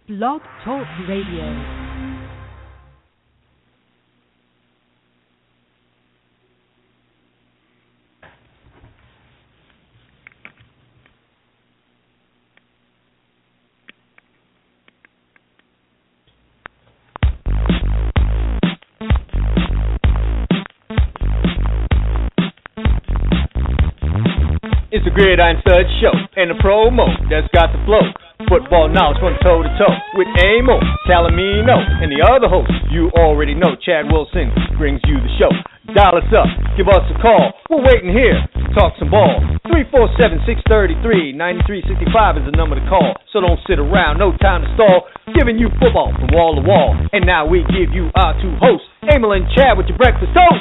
Blog Talk Radio. It's the Gridiron Stud Show and the promo that's got the flow. Football knowledge from toe to toe with Amo, Talamino, and the other host you already know. Chad Wilson brings you the show. Dial us up, give us a call. We're waiting here to talk some ball. 347-633-9365 is the number to call. So don't sit around, no time to stall. Giving you football from wall to wall. And now we give you our two hosts, Emil and Chad, with your breakfast toast.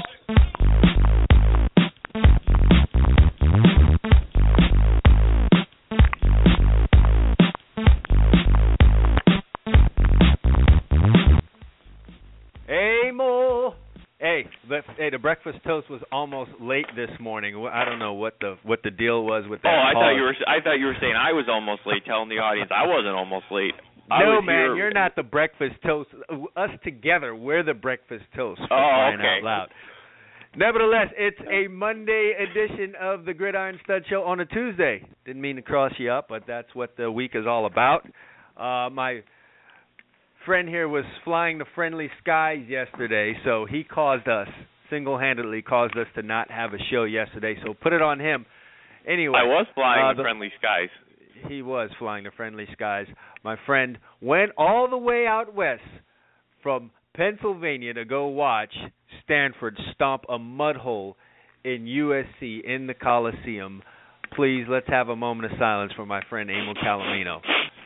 Hey, the breakfast toast was almost late this morning. I don't know what the deal was with that. I thought you were saying I was almost late. Telling the audience I wasn't almost late. No, man, you're not the breakfast toast. Us together, we're the breakfast toast. Oh, okay. Out loud. Nevertheless, it's a Monday edition of the Gridiron Stud Show on a Tuesday. Didn't mean to cross you up, but that's what the week is all about. My friend here was flying the friendly skies yesterday, so he single-handedly caused us to not have a show yesterday, so put it on him. Anyway, I was flying the friendly skies. He was flying the friendly skies. My friend went all the way out west from Pennsylvania to go watch Stanford stomp a mud hole in USC in the Coliseum. Please, let's have a moment of silence for my friend Emil Talamino.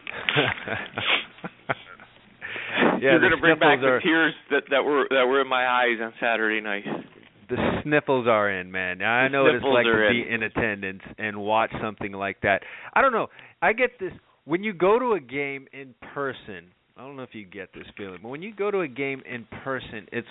Yeah, you're going to bring back the tears that were in my eyes on Saturday night. The sniffles are in, man. I know what it's like to be in attendance and watch something like that. I don't know. I get this. When you go to a game in person, I don't know if you get this feeling, but when you go to a game in person, it's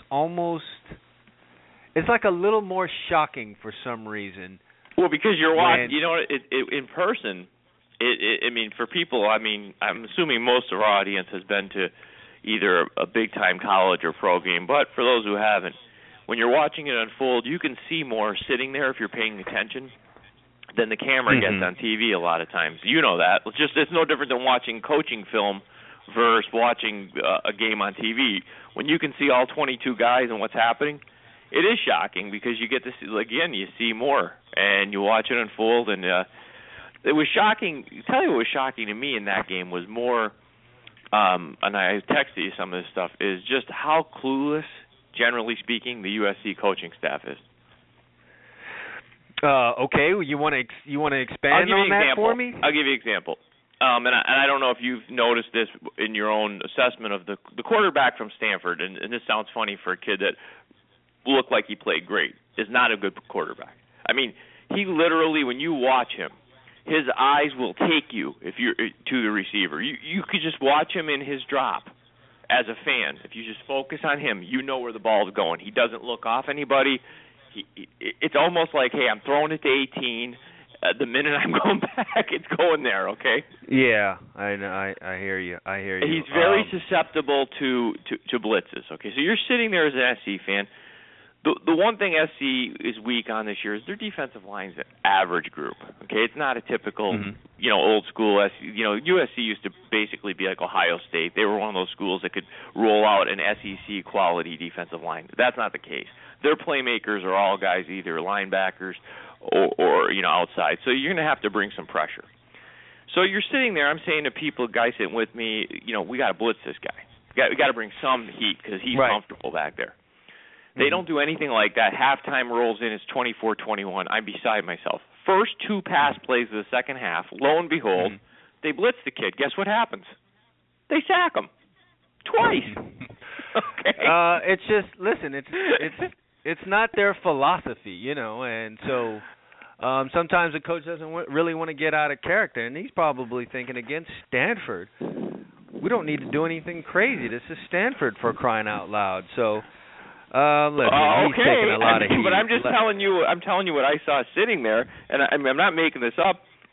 like a little more shocking for some reason. Well, because you're watching, in person, I mean, for people, I'm assuming most of our audience has been to either a big-time college or pro game, but for those who haven't, when you're watching it unfold, you can see more sitting there if you're paying attention than the camera gets on TV a lot of times. You know that. It's no different than watching coaching film versus watching a game on TV. When you can see all 22 guys and what's happening, it is shocking because you get to see, again, you see more, and you watch it unfold, and it was shocking. Tell you what was shocking to me in that game was more, and I texted you some of this stuff, is just how clueless, generally speaking, the USC coaching staff is. Okay, you want to expand on that for me? I'll give you an example. And I don't know if you've noticed this in your own assessment of the quarterback from Stanford, and this sounds funny for a kid that looked like he played great, is not a good quarterback. I mean, he literally, when you watch him, his eyes will take you to the receiver. You could just watch him in his drop as a fan. If you just focus on him, you know where the ball is going. He doesn't look off anybody. It's almost like, hey, I'm throwing it to 18. The minute I'm going back, it's going there, okay? Yeah, I hear you. He's very susceptible to blitzes, okay? So you're sitting there as an SC fan. The one thing SC is weak on this year is their defensive line's an average group. Okay, it's not a typical, old school SC. USC used to basically be like Ohio State. They were one of those schools that could roll out an SEC quality defensive line. That's not the case. Their playmakers are all guys either linebackers or outside. So you're going to have to bring some pressure. So you're sitting there. I'm saying to people, guys sitting with me, we got to blitz this guy. We got to bring some heat because he's comfortable back there. They don't do anything like that. Halftime rolls in, it's 24-21. I'm beside myself. First two pass plays of the second half, lo and behold, they blitz the kid. Guess what happens? They sack him. Twice. Okay. It's just, listen, it's not their philosophy, and so sometimes the coach doesn't really want to get out of character, and he's probably thinking against Stanford, we don't need to do anything crazy. This is Stanford, for crying out loud. So, he's taking a lot of heat. But I'm just telling you what I saw sitting there, and I'm not making this up.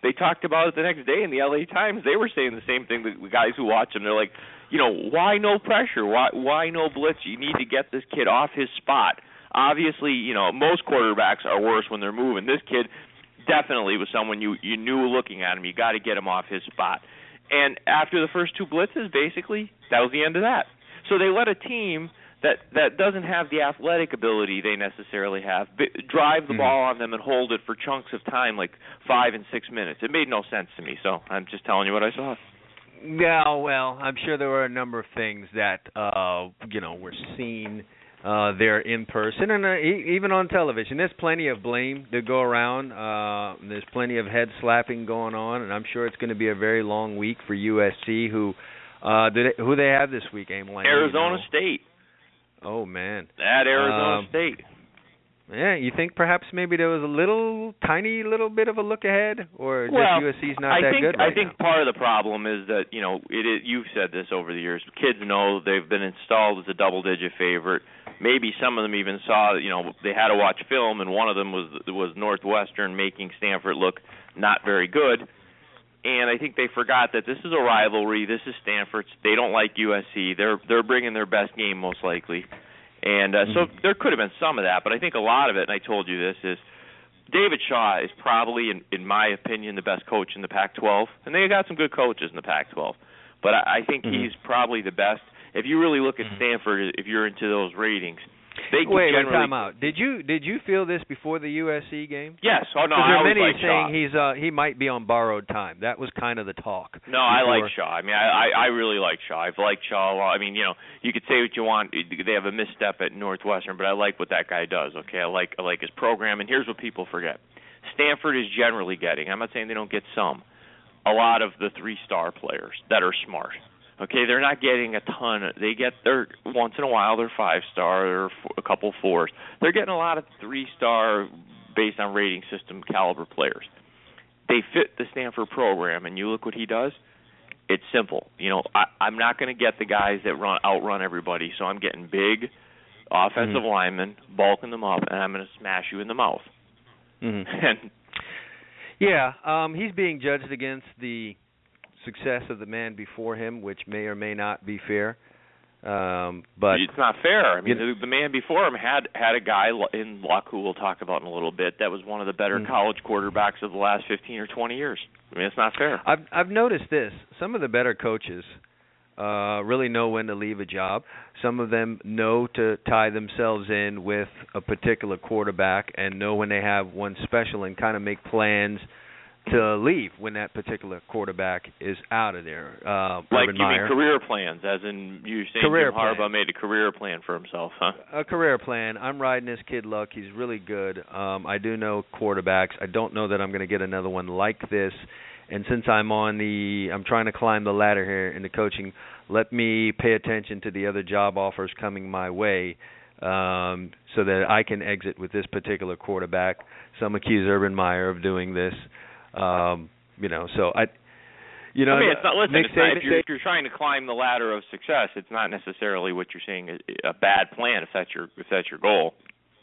they talked about it the next day in the LA Times. They were saying the same thing, the guys who watch him. They're like, why no pressure? Why no blitz? You need to get this kid off his spot. Obviously, most quarterbacks are worse when they're moving. This kid definitely was someone you knew looking at him. You got to get him off his spot. And after the first two blitzes, basically, that was the end of that. So they let a team that doesn't have the athletic ability they necessarily have drive the ball on them and hold it for chunks of time, like 5 and 6 minutes. It made no sense to me, so I'm just telling you what I saw. Yeah, well, I'm sure there were a number of things that were seen there in person and even on television. There's plenty of blame to go around. There's plenty of head slapping going on, and I'm sure it's going to be a very long week for USC. Who they have this week, Emily? Arizona State. Oh man, at Arizona State. Yeah, you think perhaps maybe there was a tiny little bit of a look ahead, or just USC's not that good right I think now? part of the problem is that you've said this over the years. Kids know they've been installed as a double-digit favorite. Maybe some of them even saw they had to watch film, and one of them was Northwestern making Stanford look not very good. And I think they forgot that this is a rivalry. This is Stanford. They don't like USC. They're bringing their best game most likely. And so there could have been some of that, but I think a lot of it, and I told you this, is David Shaw is probably, in my opinion, the best coach in the Pac-12. And they got some good coaches in the Pac-12. But I think he's probably the best. If you really look at Stanford, if you're into those ratings, they wait, generally... time out. Did you feel this before the USC game? Yes. Oh no, I always always like Shaw. saying he might be on borrowed time. That was kind of the talk. No, I like Shaw. I mean, I really like Shaw. I've liked Shaw a lot. I mean, you could say what you want. They have a misstep at Northwestern, but I like what that guy does. Okay, I like his program. And here's what people forget: Stanford is generally getting. I'm not saying they don't get some. A lot of the 3-star players that are smart. Okay, they're not getting a ton. They get once in a while they're 5-star or a couple 4s. They're getting a lot of 3-star based on rating system caliber players. They fit the Stanford program, and you look what he does. It's simple. I'm not going to get the guys that outrun everybody, so I'm getting big offensive linemen, bulking them up, and I'm going to smash you in the mouth. And he's being judged against the success of the man before him, which may or may not be fair. But it's not fair. I mean, the man before him had a guy in Luck, who we'll talk about in a little bit, that was one of the better college quarterbacks of the last 15 or 20 years. I mean, it's not fair. I've noticed this. Some of the better coaches really know when to leave a job. Some of them know to tie themselves in with a particular quarterback and know when they have one special and kind of make plans to leave when that particular quarterback is out of there. Like you mean career plans, as in you saying Jim Harbaugh made a career plan for himself, huh? A career plan. I'm riding this kid Luck. He's really good. I do know quarterbacks. I don't know that I'm going to get another one like this. And since I'm trying to climb the ladder here in the coaching, let me pay attention to the other job offers coming my way so that I can exit with this particular quarterback. Some accuse Urban Meyer of doing this. So I mean, it's not. Listen, it's not, if you're trying to climb the ladder of success, it's not necessarily what you're saying a bad plan if that's your goal.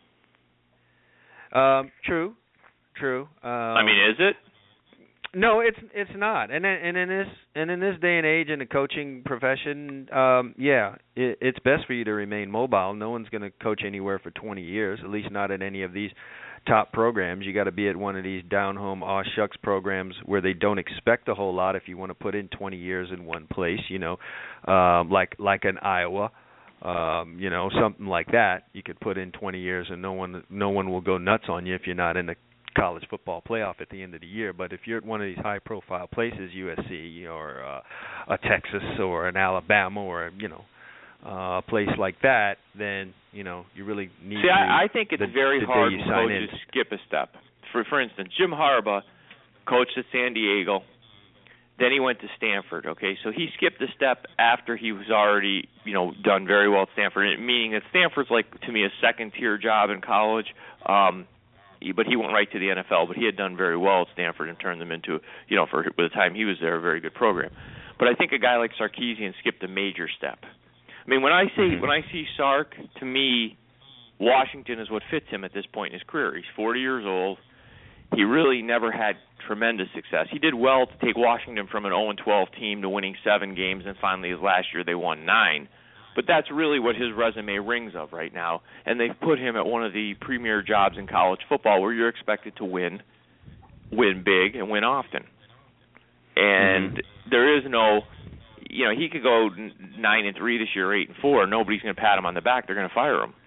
True. I mean, is it? No, it's not. And in this day and age in the coaching profession, it's best for you to remain mobile. No one's going to coach anywhere for 20 years, at least not at any of these top programs. You got to be at one of these down-home aw-shucks programs where they don't expect a whole lot if you want to put in 20 years in one place, like an Iowa, something like that. You could put in 20 years and no one will go nuts on you if you're not in the college football playoff at the end of the year. But if you're at one of these high-profile places, USC or a Texas or an Alabama or a place like that, then you really need. See, I think it's very hard when coaches skip a step. For instance, Jim Harbaugh coached at San Diego, then he went to Stanford. Okay, so he skipped a step after he was already done very well at Stanford, meaning that Stanford's like, to me, a second-tier job in college. But he went right to the NFL. But he had done very well at Stanford and turned them into, for the time he was there, a very good program. But I think a guy like Sarkisian skipped a major step. I mean, when I see Sark, to me, Washington is what fits him at this point in his career. He's 40 years old. he really never had tremendous success. He did well to take Washington from an 0-12 team to winning 7 games, and finally last year they won 9. But that's really what his resume rings of right now, and they've put him at one of the premier jobs in college football where you're expected to win big, and win often. And there is no, he could go 9-3 this year, 8-4. Nobody's going to pat him on the back. They're going to fire him.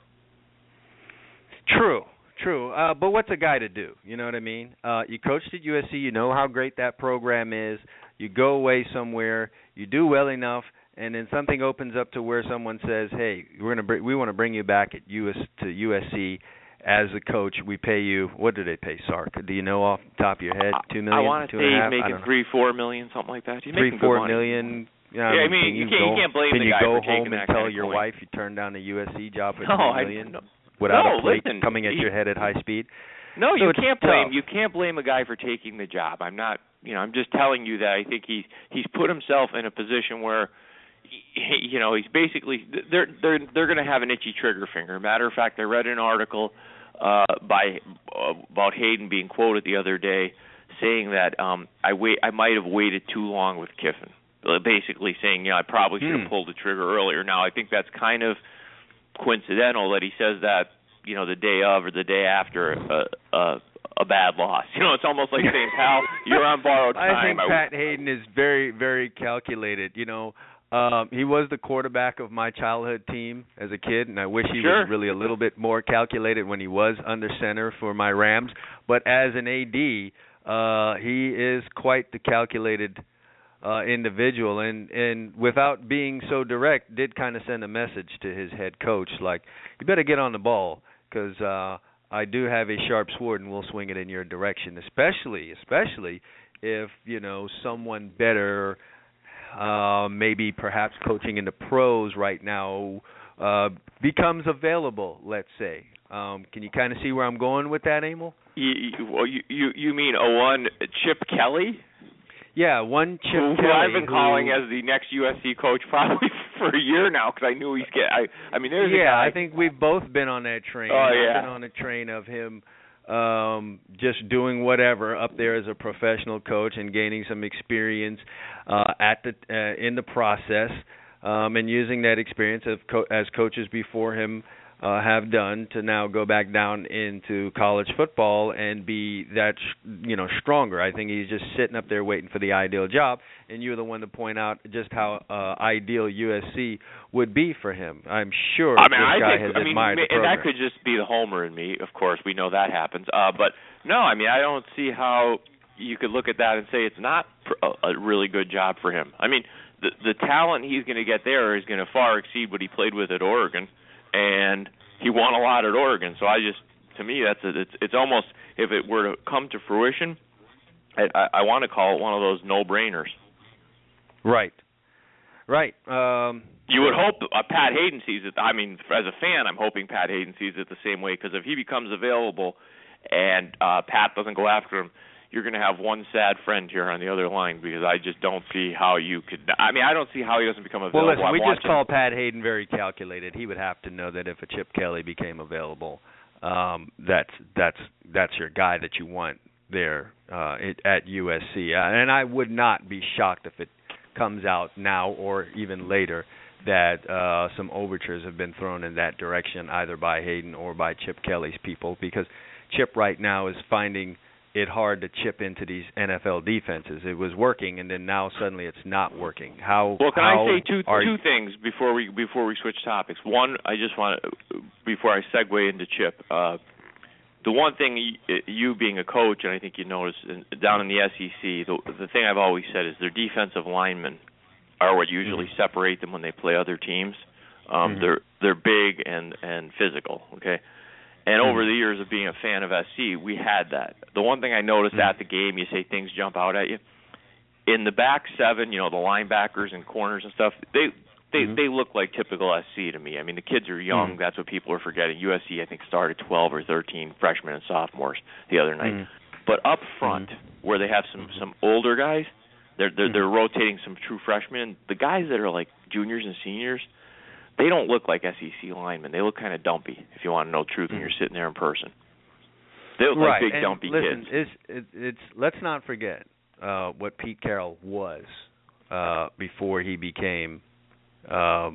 True. But what's a guy to do? You know what I mean? You coached at USC. You know how great that program is. You go away somewhere. You do well enough, and then something opens up to where someone says, "Hey, we want to bring you back to USC as a coach. We pay you." What do they pay Sark? Do you know off the top of your head? $2 million? I want to say he's making $3-4 million, something like that. He's making $3-4 million. Yeah, I mean, you can't blame the guy for taking that. Can you go home and tell kind of your coin. wife you turned down the USC job for $3 million without a plate coming at your head at high speed? No, so you can't blame a guy for taking the job. I'm not, I'm just telling you that I think he's put himself in a position where, he's basically they're going to have an itchy trigger finger. Matter of fact, I read an article about Hayden being quoted the other day saying that I might have waited too long with Kiffin. Basically saying, I probably should have pulled the trigger earlier. Now, I think that's kind of coincidental that he says that, the day of or the day after a bad loss. It's almost like saying, pal, you're on borrowed time. I think Pat Hayden is very, very calculated. He was the quarterback of my childhood team as a kid, and I wish he was really a little bit more calculated when he was under center for my Rams. But as an AD, he is quite the calculated individual, and without being so direct, did kind of send a message to his head coach, like, you better get on the ball, because I do have a sharp sword, and we'll swing it in your direction, especially if, someone better, maybe perhaps coaching in the pros right now, becomes available, let's say. Can you kind of see where I'm going with that, Emil? You mean one Chip Kelly? Yeah, one Chip Kelly. Who I've been calling as the next USC coach probably for a year now, because I knew he's getting. There's a guy. I think we've both been on that train. Oh, yeah. I've been on a train of him just doing whatever up there as a professional coach and gaining some experience in the process, and using that experience as coaches before him have done to now go back down into college football and be that stronger. I think he's just sitting up there waiting for the ideal job, and you're the one to point out just how ideal USC would be for him. I'm sure this guy has admired the program. And that could just be the homer in me. Of course, we know that happens. But no, I don't see how you could look at that and say it's not a really good job for him. The talent he's going to get there is going to far exceed what he played with at Oregon. And he won a lot at Oregon, so to me, it's almost, if it were to come to fruition, I want to call it one of those no-brainers. Right. You would hope Pat Hayden sees it. As a fan, I'm hoping Pat Hayden sees it the same way, because if he becomes available and Pat doesn't go after him, you're going to have one sad friend here on the other line, because I just don't see how you could. I don't see how he doesn't become available. Well, listen, we just call Pat Hayden very calculated. He would have to know that if a Chip Kelly became available, that's your guy that you want there at USC. And I would not be shocked if it comes out now or even later that some overtures have been thrown in that direction, either by Hayden or by Chip Kelly's people, because Chip right now is finding it hard to chip into these NFL defenses. It was working, and then now suddenly it's not working. Can I say two things before we switch topics? One, I just want to, before I segue into Chip, the one thing you being a coach, and I think you notice down in the SEC, the thing I've always said is their defensive linemen are what usually separate them when they play other teams. They're big and physical. Okay. And over the years of being a fan of SC, we had that. The one thing I noticed at the game, you say things jump out at you. In the back seven, the linebackers and corners and stuff, they look like typical SC to me. The kids are young. That's what people are forgetting. USC, I think, started 12 or 13 freshmen and sophomores the other night. But up front, where they have some older guys, they're rotating some true freshmen. The guys that are like juniors and seniors, they don't look like SEC linemen. They look kind of dumpy, if you want to know the truth, when you're sitting there in person. They look right. like big And dumpy listen, kids. It's let's not forget what Pete Carroll was before he became the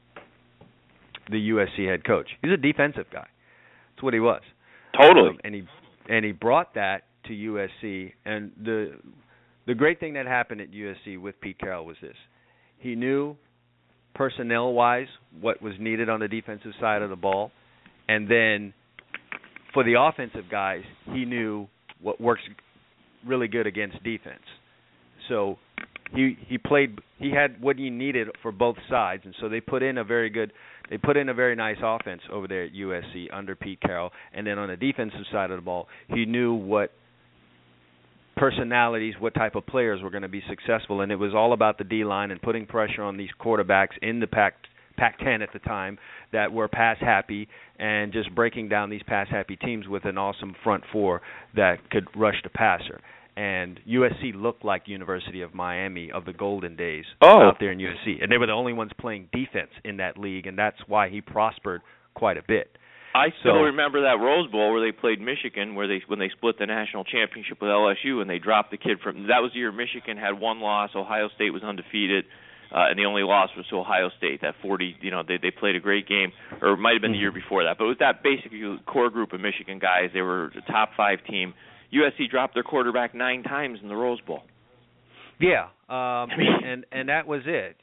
USC head coach. He's a defensive guy. That's what he was. Totally. And he brought that to USC. And the great thing that happened at USC with Pete Carroll was this: he knew personnel-wise what was needed on the defensive side of the ball, and then for the offensive guys, he knew what works really good against defense. So he had what he needed for both sides, and so they put in a very nice offense over there at USC under Pete Carroll. And then on the defensive side of the ball, he knew what personalities, what type of players were going to be successful, and it was all about the D-line and putting pressure on these quarterbacks in the Pac-10 at the time that were pass-happy, and just breaking down these pass-happy teams with an awesome front four that could rush the passer. And USC looked like University of Miami of the golden days out there in USC, and they were the only ones playing defense in that league, and that's why he prospered quite a bit. I still remember that Rose Bowl where they played Michigan, when they split the national championship with LSU, and they dropped the kid from. That was the year Michigan had one loss. Ohio State was undefeated, and the only loss was to Ohio State. That 40, they played a great game, or it might have been the year before that. But it was that basically core group of Michigan guys. They were a top 5 team. USC dropped their quarterback 9 times in the Rose Bowl. Yeah, and that was it.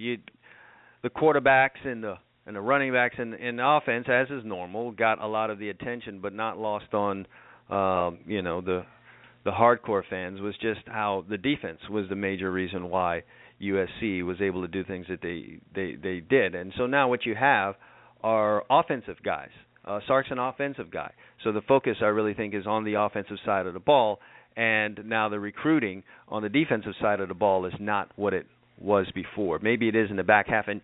The quarterbacks and the running backs in the offense, as is normal, got a lot of the attention, but not lost on the hardcore fans was just how the defense was the major reason why USC was able to do things that they did. And so now what you have are offensive guys. Sark's an offensive guy. So the focus, I really think, is on the offensive side of the ball, and now the recruiting on the defensive side of the ball is not what it was before. Maybe it is in the back half, and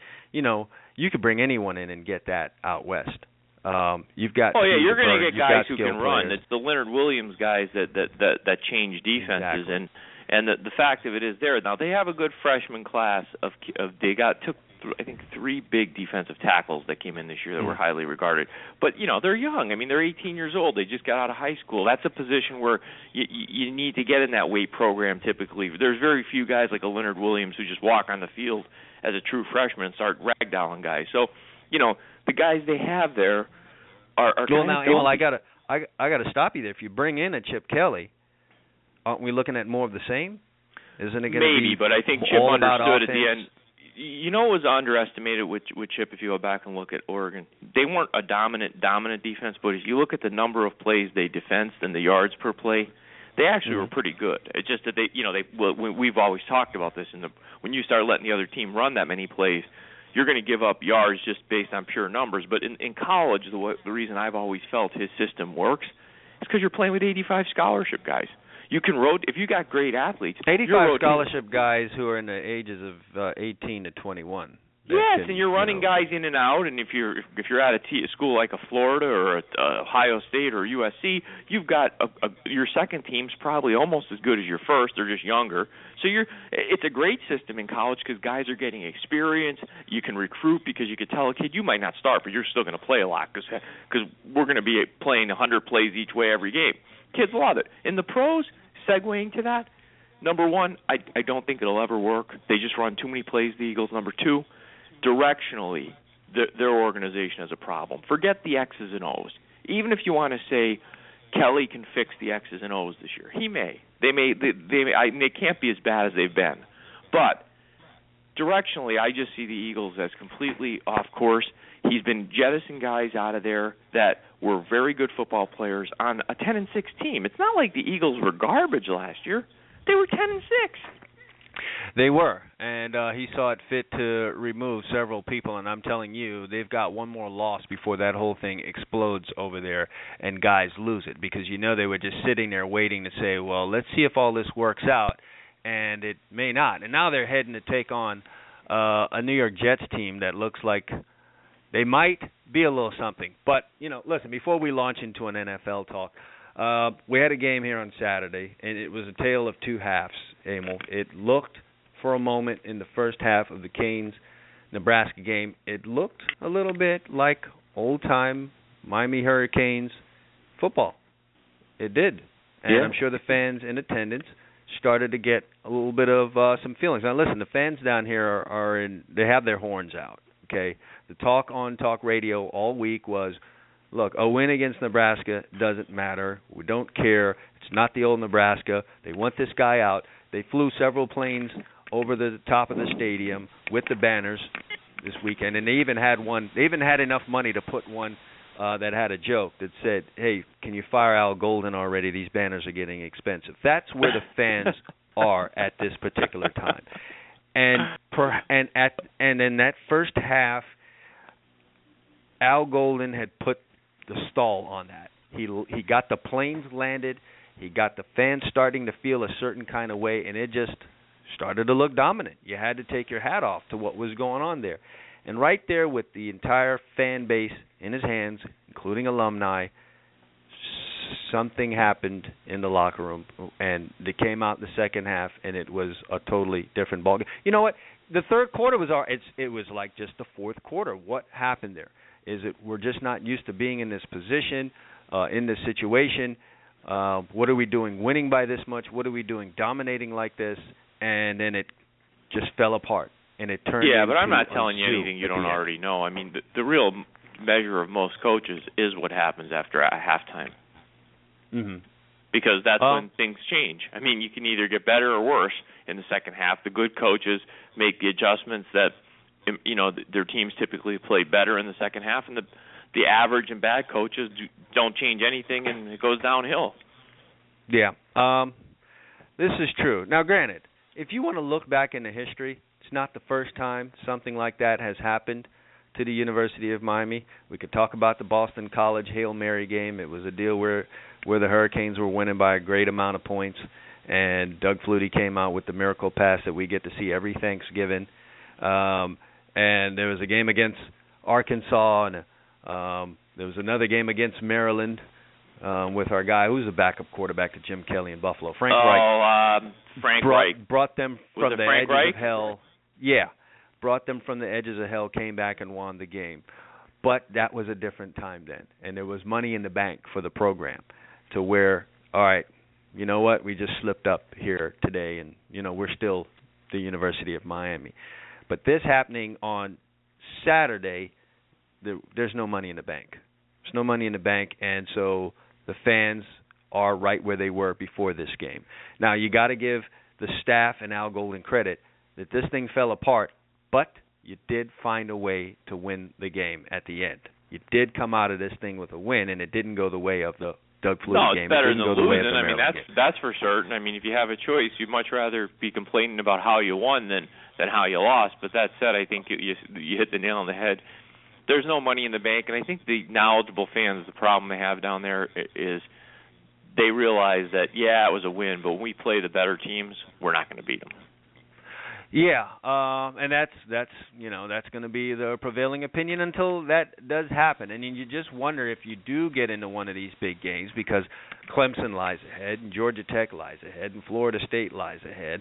you could bring anyone in and get that out west. You've got you're going to get guys who can run. Players. It's the Leonard Williams guys that change defenses, exactly. and the fact of it is there now they have a good freshman class of they took I think 3 big defensive tackles that came in this year that were highly regarded. But they're young. I mean, they're 18 years old. They just got out of high school. That's a position where you need to get in that weight program. Typically, there's very few guys like a Leonard Williams who just walk on the field as a true freshman and start ragdolling guys. So, the guys they have there are well. Now, Emil, I gotta stop you there. If you bring in a Chip Kelly, aren't we looking at more of the same? Isn't it going to be maybe? But I think Chip all understood at the end. It was underestimated with Chip. If you go back and look at Oregon, they weren't a dominant defense, but if you look at the number of plays they defensed and the yards per play, they actually were pretty good. It's just that we've always talked about this. When you start letting the other team run that many plays, you're going to give up yards just based on pure numbers. But in college, the reason I've always felt his system works is because you're playing with 85 scholarship guys. You can if you got great athletes. 85 scholarship guys who are in the ages of 18 to 21. Yes, and you're running guys in and out. And if you're at a school like a Florida or a Ohio State or USC, you've got your second team's probably almost as good as your first. They're just younger. So it's a great system in college because guys are getting experience. You can recruit because you could tell a kid you might not start, but you're still going to play a lot because we're going to be playing 100 plays each way every game. Kids love it. In the pros, segueing to that, number one, I don't think it'll ever work. They just run too many plays, the Eagles. Number two, directionally, their organization has a problem. Forget the X's and O's. Even if you want to say Kelly can fix the X's and O's this year, he may. They can't be as bad as they've been. But directionally, I just see the Eagles as completely off course. He's been jettisoning guys out of there that were very good football players on a 10-6 team. It's not like the Eagles were garbage last year. They were 10-6. They were, and he saw it fit to remove several people, and I'm telling you, they've got one more loss before that whole thing explodes over there and guys lose it, because they were just sitting there waiting to say, well, let's see if all this works out, and it may not. And now they're heading to take on a New York Jets team that looks like they might be a little something. But, listen, before we launch into an NFL talk, we had a game here on Saturday, and it was a tale of two halves, Emil. It looked, for a moment in the first half of the Canes-Nebraska game, it looked a little bit like old-time Miami Hurricanes football. It did. And Yeah. I'm sure the fans in attendance started to get a little bit of some feelings. Now, listen, the fans down here are in. They have their horns out. Okay, the talk on talk radio all week was, look, a win against Nebraska doesn't matter. We don't care. It's not the old Nebraska. They want this guy out. They flew several planes over the top of the stadium with the banners this weekend, and they even had one. They even had enough money to put one that had a joke that said, "Hey, can you fire Al Golden already? These banners are getting expensive." That's where the fans are at this particular time. And in that first half, Al Golden had put the stall on that. He got the planes landed. He got the fans starting to feel a certain kind of way, and it just started to look dominant. You had to take your hat off to what was going on there. And right there with the entire fan base in his hands, including alumni, something happened in the locker room, and they came out in the second half, and it was a totally different ballgame. You know what? The third quarter was it was like just the fourth quarter. What happened there is that we're just not used to being in this position, in this situation. What are we doing winning by this much? What are we doing dominating like this? And then it just fell apart, and it turned Yeah, into but I'm not telling you anything you don't already know. I mean, the real measure of most coaches is what happens after a halftime. Mm-hmm. Because that's when things change. I mean, you can either get better or worse in the second half. The good coaches make the adjustments that, you know, their teams typically play better in the second half, and the average and bad coaches don't change anything, and it goes downhill. Yeah, this is true. Now, granted, if you want to look back into history, it's not the first time something like that has happened to the University of Miami. We could talk about the Boston College Hail Mary game. It was a deal where the Hurricanes were winning by a great amount of points, and Doug Flutie came out with the miracle pass that we get to see every Thanksgiving. And there was a game against Arkansas, and there was another game against Maryland with our guy who's a backup quarterback to Jim Kelly in Buffalo, Frank Reich. Frank Reich. Brought them from the Frank edges Reich? of hell. Yeah, brought them from the edges of hell, came back and won the game. But that was a different time then, and there was money in the bank for the program to where, all right, you know what, we just slipped up here today, and, you know, we're still the University of Miami. But this happening on Saturday, there's no money in the bank. There's no money in the bank, and so the fans are right where they were before this game. Now, you got to give the staff and Al Golden credit that this thing fell apart, but you did find a way to win the game at the end. You did come out of this thing with a win, and it didn't go the way of the Doug Flutie game. No, it's better than losing. I mean, that's for certain. I mean, if you have a choice, you'd much rather be complaining about how you won than how you lost. But that said, I think you hit the nail on the head. There's no money in the bank, and I think the knowledgeable fans, the problem they have down there is they realize that, yeah, it was a win, but when we play the better teams, we're not going to beat them. Yeah, and that's going to be the prevailing opinion until that does happen. And you just wonder if you do get into one of these big games, because Clemson lies ahead, and Georgia Tech lies ahead, and Florida State lies ahead.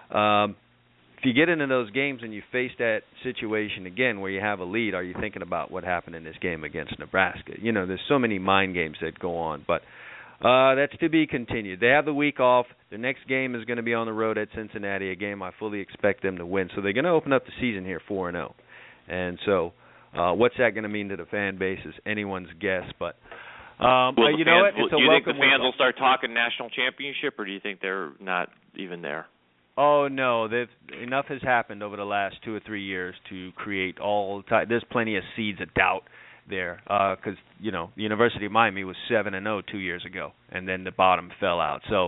If you get into those games and you face that situation again where you have a lead, are you thinking about what happened in this game against Nebraska? You know, there's so many mind games that go on, but that's to be continued. They have the week off. Their next game is going to be on the road at Cincinnati, a game I fully expect them to win. So they're going to open up the season here 4-0. And so what's that going to mean to the fan base is anyone's guess. But you know what? It's a welcome. Do you think the fans will start talking national championship, or do you think they're not even there? Oh, no. Enough has happened over the last 2 or 3 years to create all – there's plenty of seeds of doubt there, because the University of Miami was 7-0 2 years ago, and then the bottom fell out. So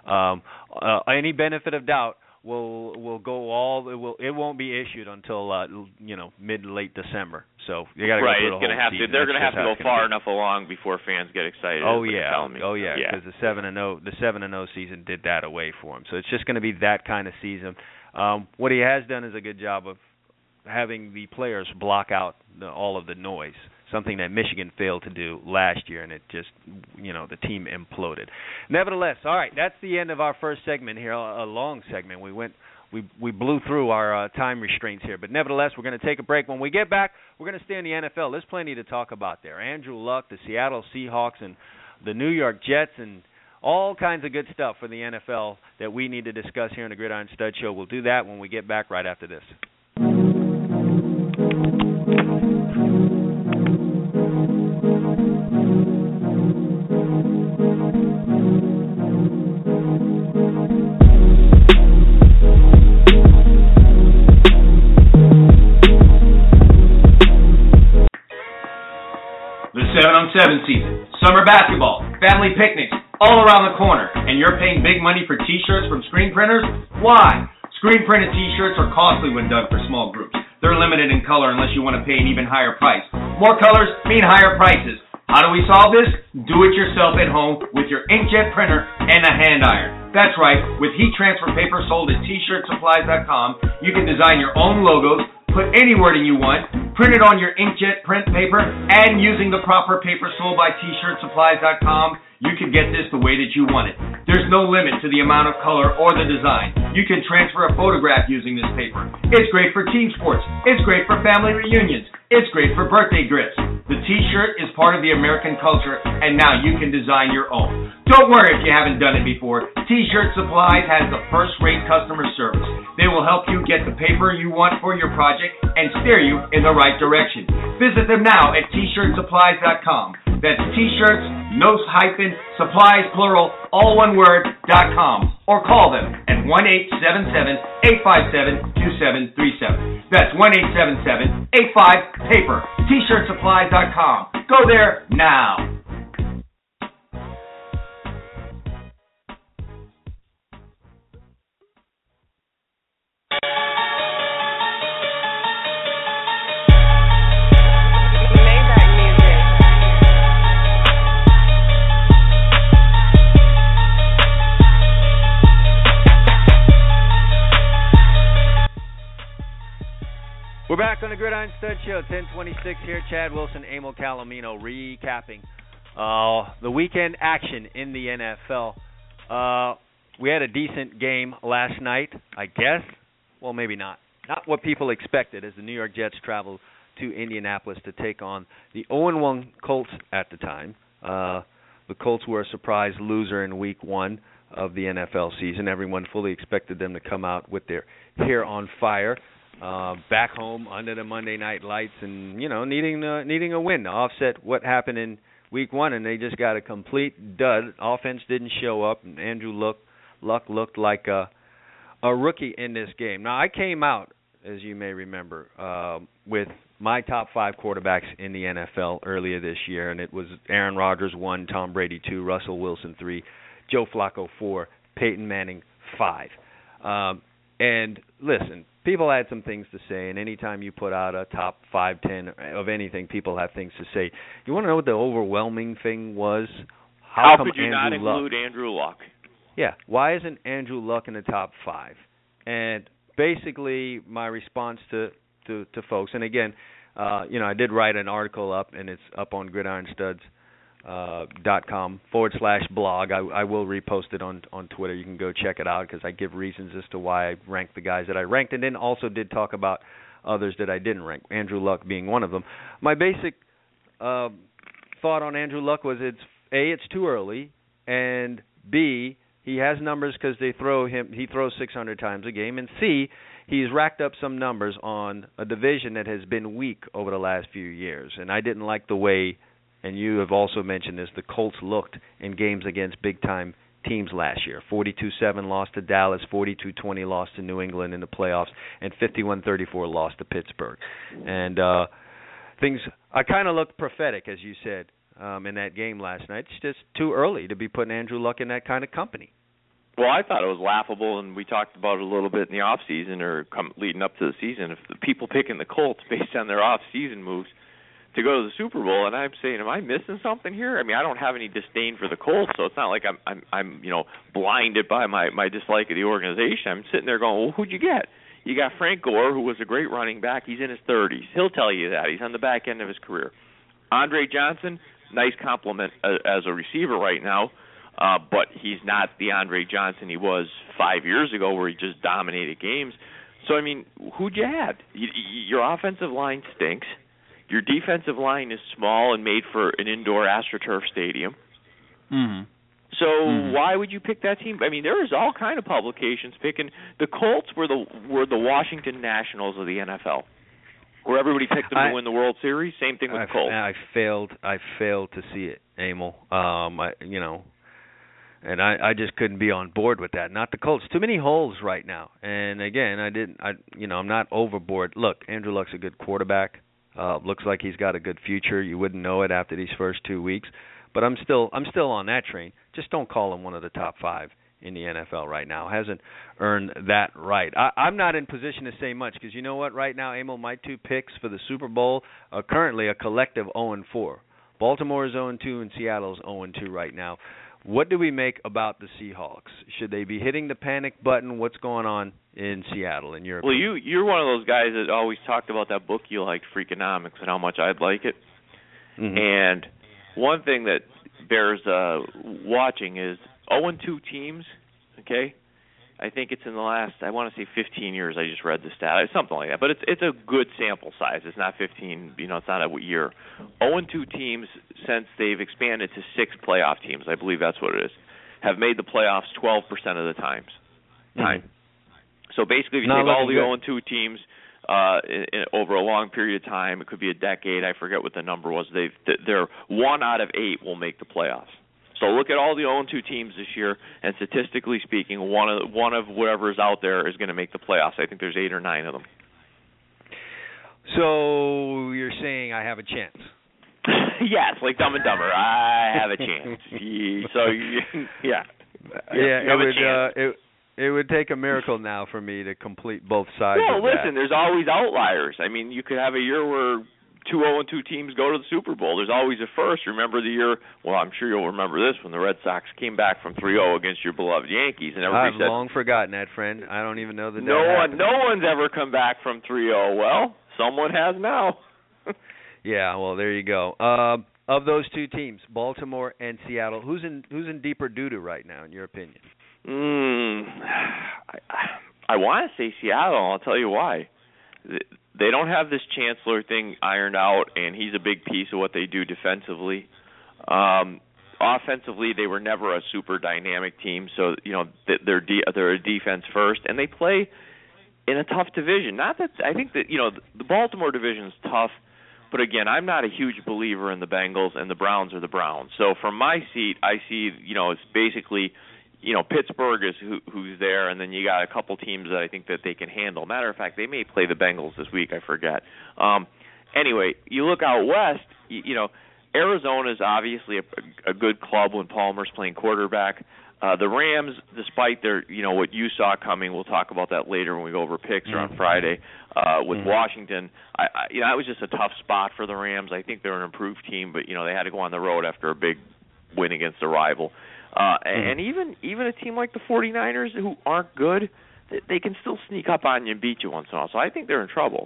any benefit of doubt will go it won't be issued until mid to late December. So you got to go through the whole season. They're going to have to go far enough along before fans get excited. Oh yeah, because the 7-0 season did that away for them. So it's just going to be that kind of season. What he has done is a good job of having the players block out all of the noise, something that Michigan failed to do last year, and it just, the team imploded. Nevertheless, all right, that's the end of our first segment here, a long segment. We blew through our time restraints here, but nevertheless, we're going to take a break. When we get back, we're going to stay in the NFL. There's plenty to talk about there. Andrew Luck, the Seattle Seahawks, and the New York Jets, and all kinds of good stuff for the NFL that we need to discuss here on the Gridiron Stud Show. We'll do that when we get back right after this. The 7-on-7 season, summer basketball, family picnics, all around the corner, and you're paying big money for T-shirts from screen printers? Why? Screen printed T-shirts are costly when done for small groups. They're limited in color unless you want to pay an even higher price. More colors mean higher prices. How do we solve this? Do it yourself at home with your inkjet printer and a hand iron. That's right, with heat transfer paper sold at tshirtsupplies.com, you can design your own logos, put any wording you want, print it on your inkjet print paper, and using the proper paper sold by tshirtsupplies.com, you can get this the way that you want it. There's no limit to the amount of color or the design. You can transfer a photograph using this paper. It's great for team sports. It's great for family reunions. It's great for birthday gifts. The T-shirt is part of the American culture, and now you can design your own. Don't worry if you haven't done it before. T-Shirt Supplies has the first-rate customer service. They will help you get the paper you want for your project and steer you in the right direction. Visit them now at tshirtsupplies.com. That's T-shirts, no hyphen, supplies, plural, all one word, .com. Or call them at 1-877-857-2737. That's 1-877-85-PAPER. tshirtsupplies.com. Go there now. We're back on the Gridiron Stud Show, 1026 here. Chad Wilson, Emil Calomino, recapping the weekend action in the NFL. We had a decent game last night, I guess. Well, maybe not. Not what people expected as the New York Jets traveled to Indianapolis to take on the 0-1 Colts at the time. The Colts were a surprise loser in Week 1 of the NFL season. Everyone fully expected them to come out with their hair on fire. Back home under the Monday night lights, and needing a win to offset what happened in Week 1, and they just got a complete dud. Offense didn't show up, and Andrew Luck looked like a rookie in this game. Now I came out, as you may remember, with my top 5 quarterbacks in the NFL earlier this year, and it was Aaron Rodgers 1, Tom Brady 2, Russell Wilson 3, Joe Flacco 4, Peyton Manning 5. And listen, people had some things to say, and anytime you put out a top 5, 10 of anything, people have things to say. You want to know what the overwhelming thing was? How could you not include Andrew Luck? Yeah, why isn't Andrew Luck in the top 5? And basically, my response to folks, and again, I did write an article up, and it's up on gridironstuds.com/blog. I will repost it on Twitter. You can go check it out because I give reasons as to why I ranked the guys that I ranked, and then also did talk about others that I didn't rank, Andrew Luck being one of them. My basic thought on Andrew Luck was it's too early, and B, he has numbers because he throws 600 times a game, and C, he's racked up some numbers on a division that has been weak over the last few years, and I didn't like the way, and you have also mentioned this, the Colts looked in games against big-time teams last year. 42-7 lost to Dallas, 42-20 lost to New England in the playoffs, and 51-34 lost to Pittsburgh. And things, I kind of looked prophetic, as you said, in that game last night. It's just too early to be putting Andrew Luck in that kind of company. Well, I thought it was laughable, and we talked about it a little bit in the off-season or leading up to the season. If the people picking the Colts based on their off-season moves to go to the Super Bowl, and I'm saying, am I missing something here? I mean, I don't have any disdain for the Colts, so it's not like I'm blinded by my dislike of the organization. I'm sitting there going, well, who'd you get? You got Frank Gore, who was a great running back. He's in his 30s. He'll tell you that. He's on the back end of his career. Andre Johnson, nice compliment as a receiver right now, but he's not the Andre Johnson he was 5 years ago where he just dominated games. So, I mean, who'd you have? Your offensive line stinks. Your defensive line is small and made for an indoor AstroTurf stadium. Mm-hmm. So why would you pick that team? I mean, there's all kind of publications picking. The Colts were the Washington Nationals of the NFL, where everybody picked them to win the World Series. Same thing with the Colts. I failed to see it, Emil. And I just couldn't be on board with that. Not the Colts. Too many holes right now. And again, I'm not overboard. Look, Andrew Luck's a good quarterback. Looks like he's got a good future. You wouldn't know it after these first 2 weeks. But I'm still on that train. Just don't call him one of the top 5 in the NFL right now. Hasn't earned that right. I'm not in position to say much because you know what? Right now, Emil, my 2 picks for the Super Bowl are currently a collective 0-4. Baltimore is 0-2 and Seattle is 0-2 right now. What do we make about the Seahawks? Should they be hitting the panic button? What's going on in Seattle in your opinion? Well, you're one of those guys that always talked about that book you liked, Freakonomics, and how much I'd like it. Mm-hmm. And one thing that bears watching is 0-2 teams, okay? I think it's in the last, I want to say 15 years. I just read the stat, something like that. But it's a good sample size. It's not 15, it's not a year. 0-2 teams, since they've expanded to 6 playoff teams, I believe that's what it is, have made the playoffs 12% of the time. Mm-hmm. So basically, if you take all the 0-2 teams over a long period of time, it could be a decade, I forget what the number was, they're 1 out of 8 will make the playoffs. So look at all the 0-2 teams this year, and statistically speaking, one of whatever is out there is going to make the playoffs. I think there's 8 or 9 of them. So you're saying I have a chance? Yes, like Dumb and Dumber. I have a chance. It would take a miracle now for me to complete both sides. Well, of listen, that. there's always outliers. I mean, you could have a year where 2 0-2 teams go to the Super Bowl. There's always a first. Remember the year, well, I'm sure you'll remember this, when the Red Sox came back from 3-0 against your beloved Yankees. And everybody I've long forgotten that, friend. I don't even know the No one's ever come back from 3-0. Well, someone has now. Yeah, well, there you go. Of those 2 teams, Baltimore and Seattle, who's in deeper doo-doo right now, in your opinion? I want to say Seattle. I'll tell you why. They don't have this Chancellor thing ironed out, and he's a big piece of what they do defensively. Offensively, they were never a super dynamic team, so they're a defense first, and they play in a tough division. Not that I think that the Baltimore division is tough, but again, I'm not a huge believer in the Bengals, and the Browns are the Browns. So from my seat, I see it's basically Pittsburgh is who's there, and then you got a couple teams that I think that they can handle. Matter of fact, they may play the Bengals this week. I forget. Anyway, you look out west. Arizona is obviously a good club when Palmer's playing quarterback. The Rams, despite their what you saw coming, we'll talk about that later when we go over picks or on Friday with Washington. It was just a tough spot for the Rams. I think they're an improved team, but they had to go on the road after a big win against a rival. And even a team like the 49ers who aren't good, they can still sneak up on you and beat you once in a while. So I think they're in trouble,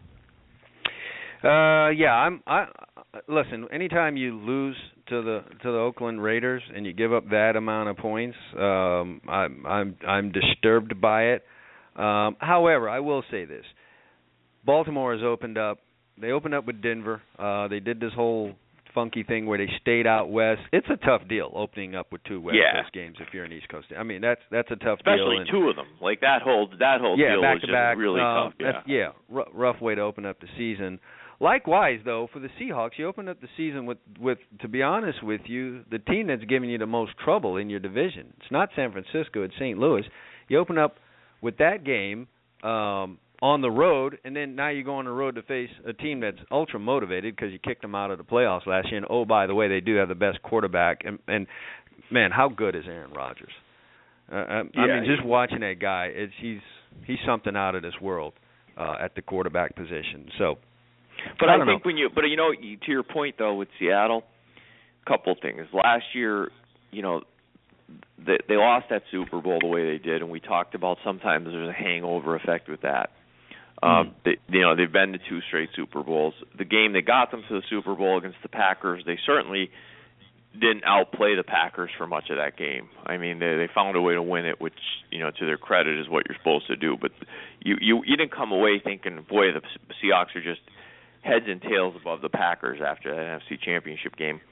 Listen, anytime you lose to the Oakland Raiders and you give up that amount of points, I'm disturbed by it. However, I will say this. Baltimore has opened up. They opened up with Denver. They did this whole funky thing where they stayed out west. It's a tough deal opening up with 2 West Coast games if you're an East Coast. I mean, that's a tough deal. Especially 2 of them. Like that whole deal back was to just back, really tough. Rough way to open up the season. Likewise, though, for the Seahawks, you opened up the season with to be honest with you, the team that's giving you the most trouble in your division. It's not San Francisco, it's St. Louis. You open up with that game on the road, and then now you go on the road to face a team that's ultra motivated because you kicked them out of the playoffs last year. And oh, by the way, they do have the best quarterback. And man, how good is Aaron Rodgers? I mean, just watching that guy, he's something out of this world at the quarterback position. So, but I think to your point though with Seattle, a couple things. Last year, they lost that Super Bowl the way they did, and we talked about sometimes there's a hangover effect with that. They've been to 2 straight Super Bowls. The game that got them to the Super Bowl against the Packers, they certainly didn't outplay the Packers for much of that game. I mean, they found a way to win it, which to their credit is what you're supposed to do. But you didn't come away thinking, boy, the Seahawks are just heads and tails above the Packers after that NFC Championship game.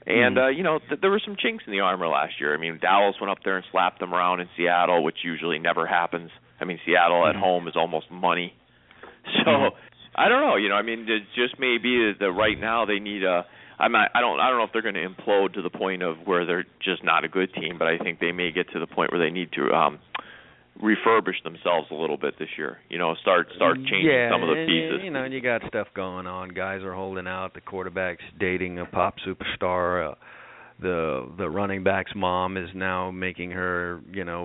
And there were some chinks in the armor last year. I mean, Dallas went up there and slapped them around in Seattle, which usually never happens. I mean, Seattle at home is almost money. So I don't know. I mean, it just may be that right now they need a. I don't know if they're going to implode to the point of where they're just not a good team, but I think they may get to the point where they need to refurbish themselves a little bit this year. Start changing some of the pieces. And you got stuff going on. Guys are holding out. The quarterback's dating a pop superstar. The running back's mom is now making her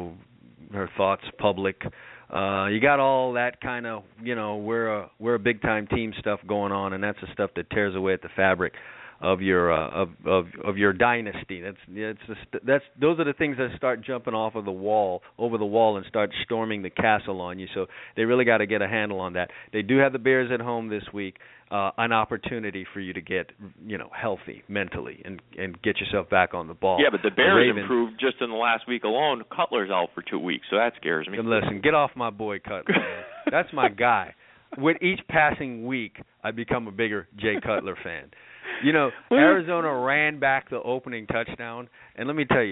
her thoughts public. You got all that kind of we're a big time team stuff going on, and that's the stuff that tears away at the fabric of your of your dynasty. Those are the things that start jumping over the wall and start storming the castle on you. So they really got to get a handle on that. They do have the Bears at home this week, an opportunity for you to get healthy mentally and get yourself back on the ball. Yeah, but the Bears improved just in the last week alone. Cutler's out for 2 weeks, so that scares me. Listen, get off my boy Cutler, man. That's my guy. With each passing week, I become a bigger Jay Cutler fan. Arizona ran back the opening touchdown, and let me tell you,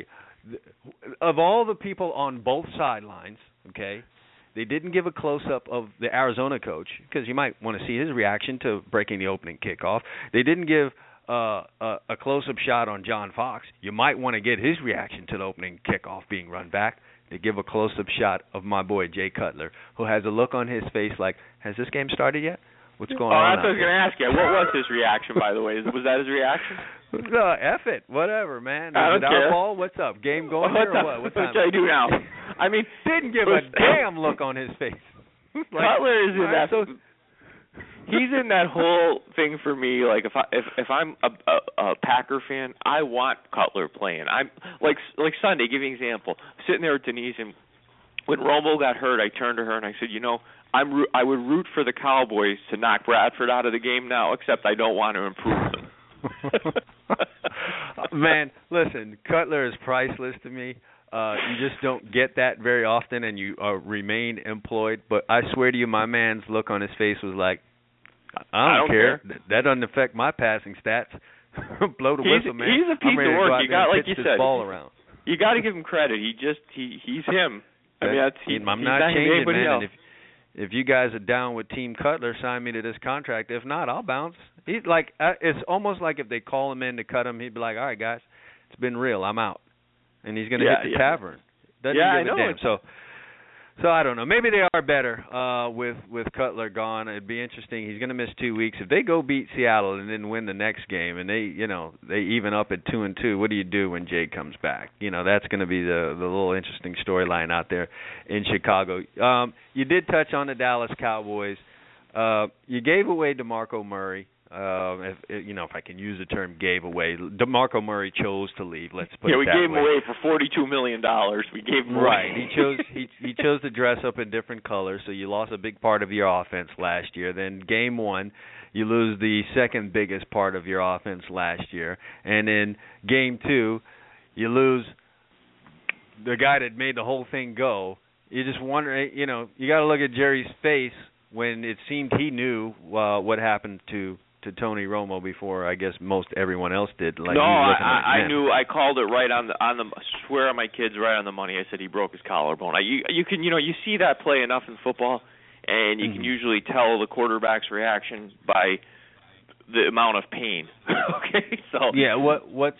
of all the people on both sidelines, okay, they didn't give a close-up of the Arizona coach because you might want to see his reaction to breaking the opening kickoff. They didn't give a close-up shot on John Fox. You might want to get his reaction to the opening kickoff being run back. They give a close-up shot of my boy Jay Cutler, who has a look on his face like, has this game started yet? What's going on? That's what I was going to ask you. What was his reaction, by the way? Was that his reaction? F it. Whatever, man. I don't care. Ball? What's up? Game going here or what? What time? What should I do now? I mean, didn't give a damn look on his face. Cutler is in that. He's in that whole thing for me. Like if I'm a Packer fan, I want Cutler playing. I'm like Sunday. Give you an example. I'm sitting there with Denise, and when Romo got hurt, I turned to her and I said, I would root for the Cowboys to knock Bradford out of the game now, except I don't want to improve them. Man, listen, Cutler is priceless to me. You just don't get that very often, and you remain employed. But I swear to you, my man's look on his face was like, I don't care. That doesn't affect my passing stats. Blow the whistle, man. He's a piece of work. You got, like you said, ball around. You got to give him credit. He's him. I'm not changing, man. And if you guys are down with Team Cutler, sign me to this contract. If not, I'll bounce. It's almost like if they call him in to cut him, he'd be like, all right, guys, it's been real. I'm out. And he's going to hit the tavern. Doesn't give a damn. So I don't know. Maybe they are better with Cutler gone. It'd be interesting. He's going to miss 2 weeks. If they go beat Seattle and then win the next game, and they even up at 2-2, what do you do when Jay comes back? That's going to be the little interesting storyline out there in Chicago. You did touch on the Dallas Cowboys. You gave away DeMarco Murray. If I can use the term gave away, DeMarco Murray chose to leave. Let's put it that way. Yeah, we gave him away for $42 million. We gave him right. He chose to dress up in different colors, so you lost a big part of your offense last year. Then game one, you lose the second biggest part of your offense last year, and in game two, you lose the guy that made the whole thing go. You just wonder, you got to look at Jerry's face when it seemed he knew what happened to Tony Romo before I guess most everyone else did. Like, no, I knew. I called it right on the swear on my kids, right on the money. I said he broke his collarbone. You can you see that play enough in football, and you can usually tell the quarterback's reaction by the amount of pain. Okay, so yeah, what's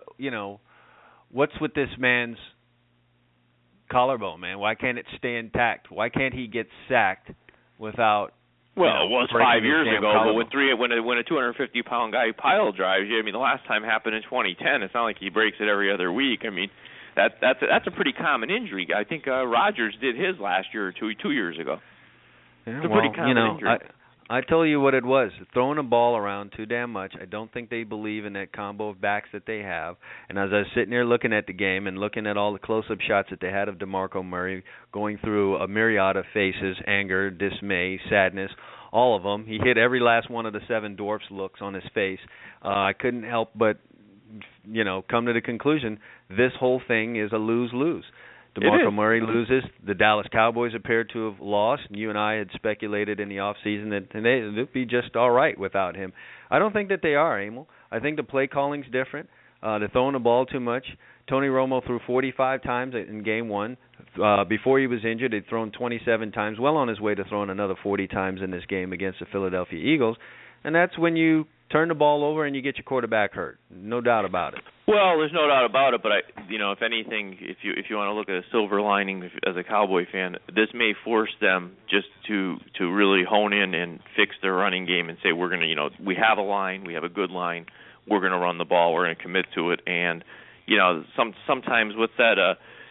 with this man's collarbone, man? Why can't it stay intact? Why can't he get sacked without? Well, it was 5 years ago, but when a 250-pound guy pile drives you, I mean, the last time happened in 2010. It's not like he breaks it every other week. I mean, that's a pretty common injury. I think Rodgers did his last year or 2 years ago. Yeah, it's a pretty common injury. I tell you what it was, throwing a ball around too damn much. I don't think they believe in that combo of backs that they have. And as I was sitting there looking at the game and looking at all the close-up shots that they had of DeMarco Murray, going through a myriad of faces, anger, dismay, sadness, all of them. He hit every last one of the seven dwarfs looks on his face. I couldn't help but, come to the conclusion, this whole thing is a lose-lose. DeMarco Murray loses. The Dallas Cowboys appear to have lost. You and I had speculated in the offseason that they'd be just all right without him. I don't think that they are, Emil. I think the play calling's different. They're throwing the ball too much. Tony Romo threw 45 times in Game 1. Before he was injured, he'd thrown 27 times, well on his way to throwing another 40 times in this game against the Philadelphia Eagles. And that's when you turn the ball over and you get your quarterback hurt. No doubt about it. Well, there's no doubt about it, but if anything, if you want to look at a silver lining as a Cowboy fan, this may force them just to really hone in and fix their running game and say we're going to, we have a line, we have a good line, we're going to run the ball, we're going to commit to it, and sometimes what's that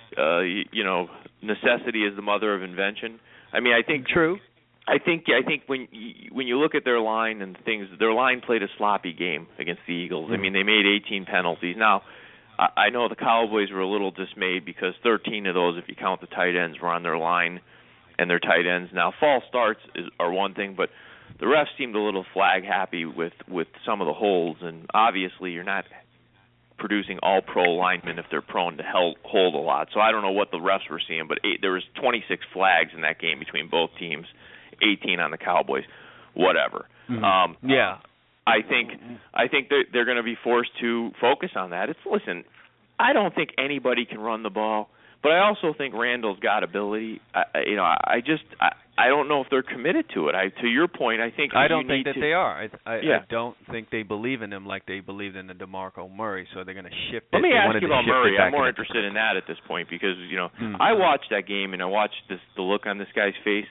necessity is the mother of invention. I mean, I think true. I think when you look at their line and things, their line played a sloppy game against the Eagles. I mean, they made 18 penalties. Now, I know the Cowboys were a little dismayed because 13 of those, if you count the tight ends, were on their line and their tight ends. Now, false starts are one thing, but the refs seemed a little flag happy with some of the holds, and obviously you're not producing all-pro linemen if they're prone to hold a lot. So I don't know what the refs were seeing, but there was 26 flags in that game between both teams. 18 on the Cowboys, whatever. Mm-hmm. I think they're going to be forced to focus on that. Listen, I don't think anybody can run the ball, but I also think Randall's got ability. I don't know if they're committed to it. To your point, I think I don't think that they are. I Yeah. don't think they believe in him like they believed in the DeMarco Murray. So they're going to shift it. Let me They ask wanted you to about shift it Murray. back I'm more into- interested in that at this point because I watched that game and I watched the look on this guy's face.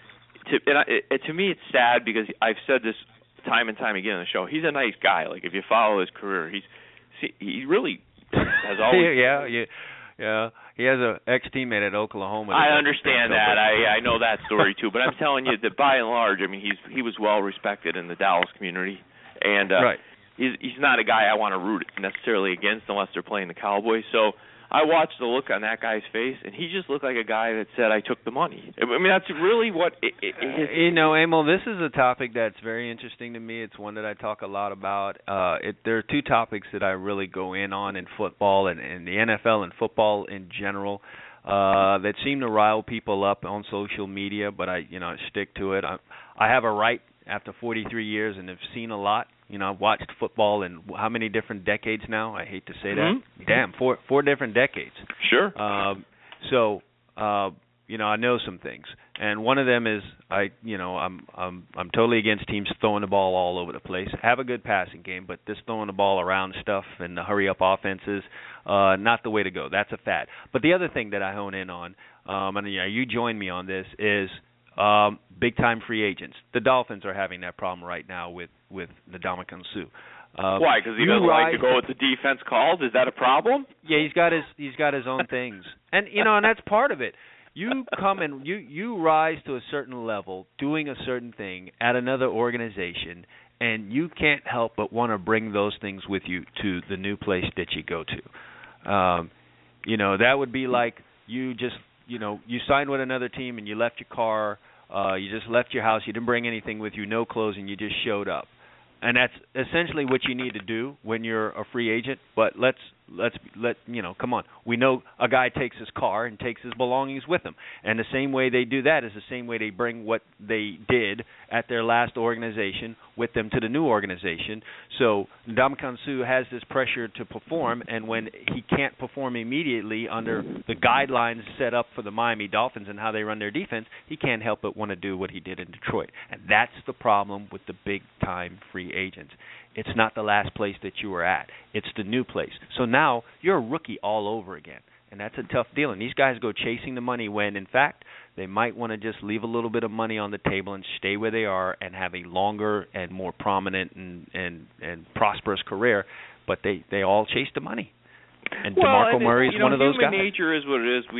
To me, it's sad because I've said this time and time again on the show. He's a nice guy. Like if you follow his career, he really has always. Yeah. He has an ex-teammate at Oklahoma. I understand that. I know that story too. But I'm telling you that by and large, I mean, he was well respected in the Dallas community, and right. He's not a guy I want to root necessarily against unless they're playing the Cowboys. So I watched the look on that guy's face, and he just looked like a guy that said, I took the money. I mean, that's really what Emil, this is a topic that's very interesting to me. It's one that I talk a lot about. There are two topics that I really go in on in football and in the NFL and football in general that seem to rile people up on social media, but I stick to it. I have a right after 43 years and have seen a lot. I've watched football in how many different decades now? I hate to say that. Damn, four different decades. Sure. I know some things, and one of them is I'm totally against teams throwing the ball all over the place. Have a good passing game, but this throwing the ball around stuff and the hurry up offenses, not the way to go. That's a fad. But the other thing that I hone in on, and you join me on this, is big-time free agents. The Dolphins are having that problem right now with Ndamukong Suh. Why? Because he doesn't like to go with the defense calls? Is that a problem? Yeah, he's got his own things, and and that's part of it. You come and you rise to a certain level doing a certain thing at another organization, and you can't help but want to bring those things with you to the new place that you go to. That would be like you just you signed with another team and you left your car, you just left your house, you didn't bring anything with you, no clothes, and you just showed up. And that's essentially what you need to do when you're a free agent. But let's come on. We know a guy takes his car and takes his belongings with him. And the same way they do that is the same way they bring what they did at their last organization with them to the new organization. So Ndamukong Suh has this pressure to perform, and when he can't perform immediately under the guidelines set up for the Miami Dolphins and how they run their defense, he can't help but want to do what he did in Detroit. And that's the problem with the big-time free agents. It's not the last place that you were at. It's the new place. So now you're a rookie all over again, and that's a tough deal. And these guys go chasing the money when, in fact, they might want to just leave a little bit of money on the table and stay where they are and have a longer and more prominent and prosperous career. But they all chase the money. And DeMarco Murray is one of those guys. Human nature is what it is.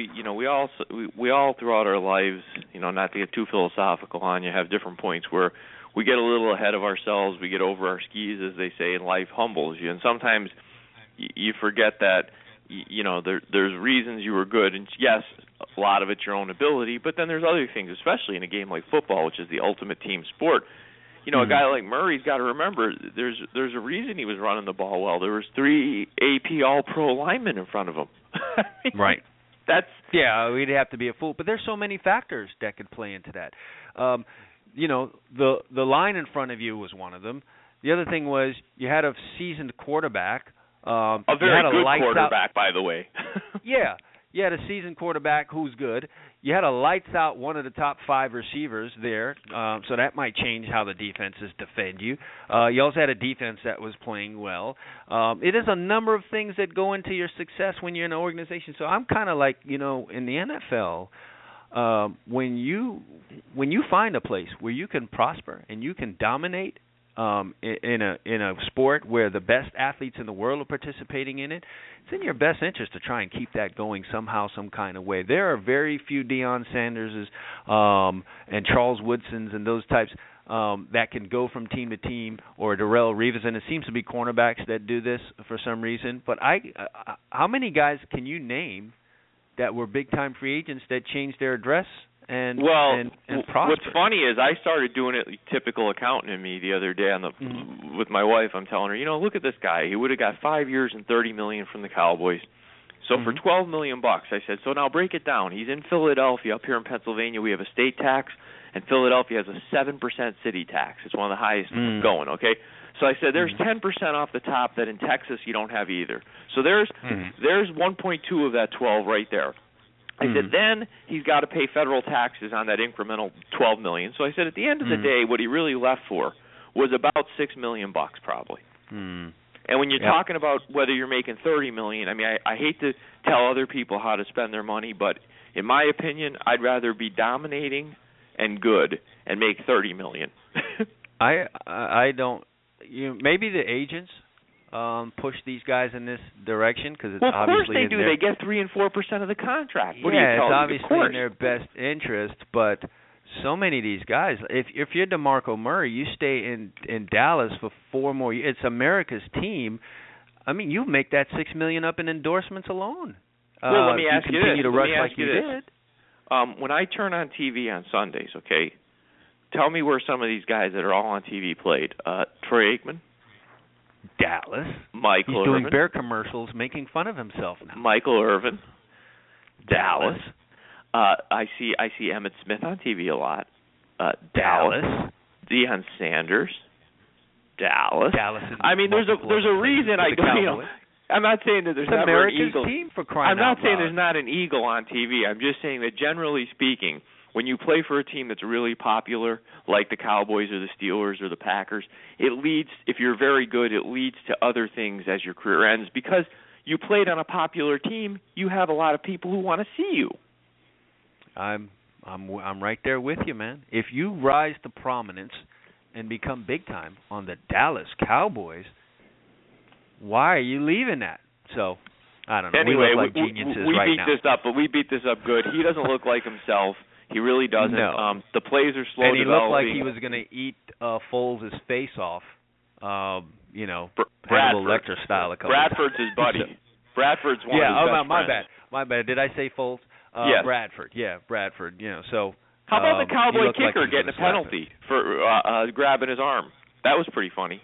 We all throughout our lives, not to get too philosophical on you, have different points where we get a little ahead of ourselves, we get over our skis, as they say, and life humbles you. And sometimes you forget that, there's reasons you were good. And yes, a lot of it's your own ability, but then there's other things, especially in a game like football, which is the ultimate team sport. A guy like Murray's got to remember there's a reason he was running the ball well. There was 3 AP All-Pro linemen in front of him. Right. We'd have to be a fool. But there's so many factors that could play into that. The line in front of you was one of them. The other thing was you had a seasoned quarterback A very good quarterback, by the way. Yeah. You had a seasoned quarterback who's good. You had a lights-out one of the top 5 receivers there, so that might change how the defenses defend you. You also had a defense that was playing well. It is a number of things that go into your success when you're in an organization. So I'm kind of like, in the NFL, when you find a place where you can prosper and you can dominate in a sport where the best athletes in the world are participating in it, it's in your best interest to try and keep that going somehow, some kind of way. There are very few Deion Sanderses and Charles Woodsons and those types that can go from team to team, or Darrelle Revis, and it seems to be cornerbacks that do this for some reason. But how many guys can you name that were big-time free agents that changed their address and prosper? What's funny is I started doing it, typical accountant in me, the other day with my wife. I'm telling her, look at this guy. He would have got 5 years and $30 million from the Cowboys. So for $12 million, I said, so now break it down. He's in Philadelphia. Up here in Pennsylvania, we have a state tax, and Philadelphia has a 7% city tax. It's one of the highest going, okay? So I said, there's 10% off the top that in Texas you don't have either. So there's 1.2 of that 12 right there. I said, then he's got to pay federal taxes on that incremental $12 million. So I said, at the end of the day, what he really left for was about $6 million probably. And when you're talking about whether you're making $30 million, I mean, I hate to tell other people how to spend their money, but in my opinion, I'd rather be dominating and good and make $30 million. I don't. Maybe the agents push these guys in this direction because it's obviously of course they do. They get 3 and 4% of the contract. What it's obviously in their best interest. But so many of these guys, if you're DeMarco Murray, you stay in Dallas for 4 more years. It's America's team. I mean, you make that $6 million up in endorsements alone. Well, let me ask you this. Continue to rush like you did. When I turn on TV on Sundays, okay, tell me where some of these guys that are all on TV played. Troy Aikman. Dallas. Michael He's Irvin. doing bear commercials, making fun of himself now. Michael Irvin. Dallas. I see Emmitt Smith on TV a lot. Dallas. Deion Sanders. Dallas. I mean, there's a reason I go. I'm not saying that there's not an Eagle team for crying out loud. I'm not saying there's not an Eagle on TV. I'm just saying that generally speaking, when you play for a team that's really popular, like the Cowboys or the Steelers or the Packers, it leads, if you're very good, it leads to other things as your career ends. Because you played on a popular team, you have a lot of people who want to see you. I'm right there with you, man. If you rise to prominence and become big time on the Dallas Cowboys, why are you leaving that? So, I don't know. Anyway, we look like geniuses we right beat now. this up, but we beat this up good. He doesn't look like himself. He really doesn't. No. The plays are slow and he developing. looked like he was going to eat Foles' face off, Hannibal Lecter style a couple Bradford's times. his buddy. Bradford's one of his best friends. My bad. Did I say Foles? Yes. Bradford. Yeah, Bradford. So. How about the Cowboy kicker like getting a penalty for grabbing his arm? That was pretty funny.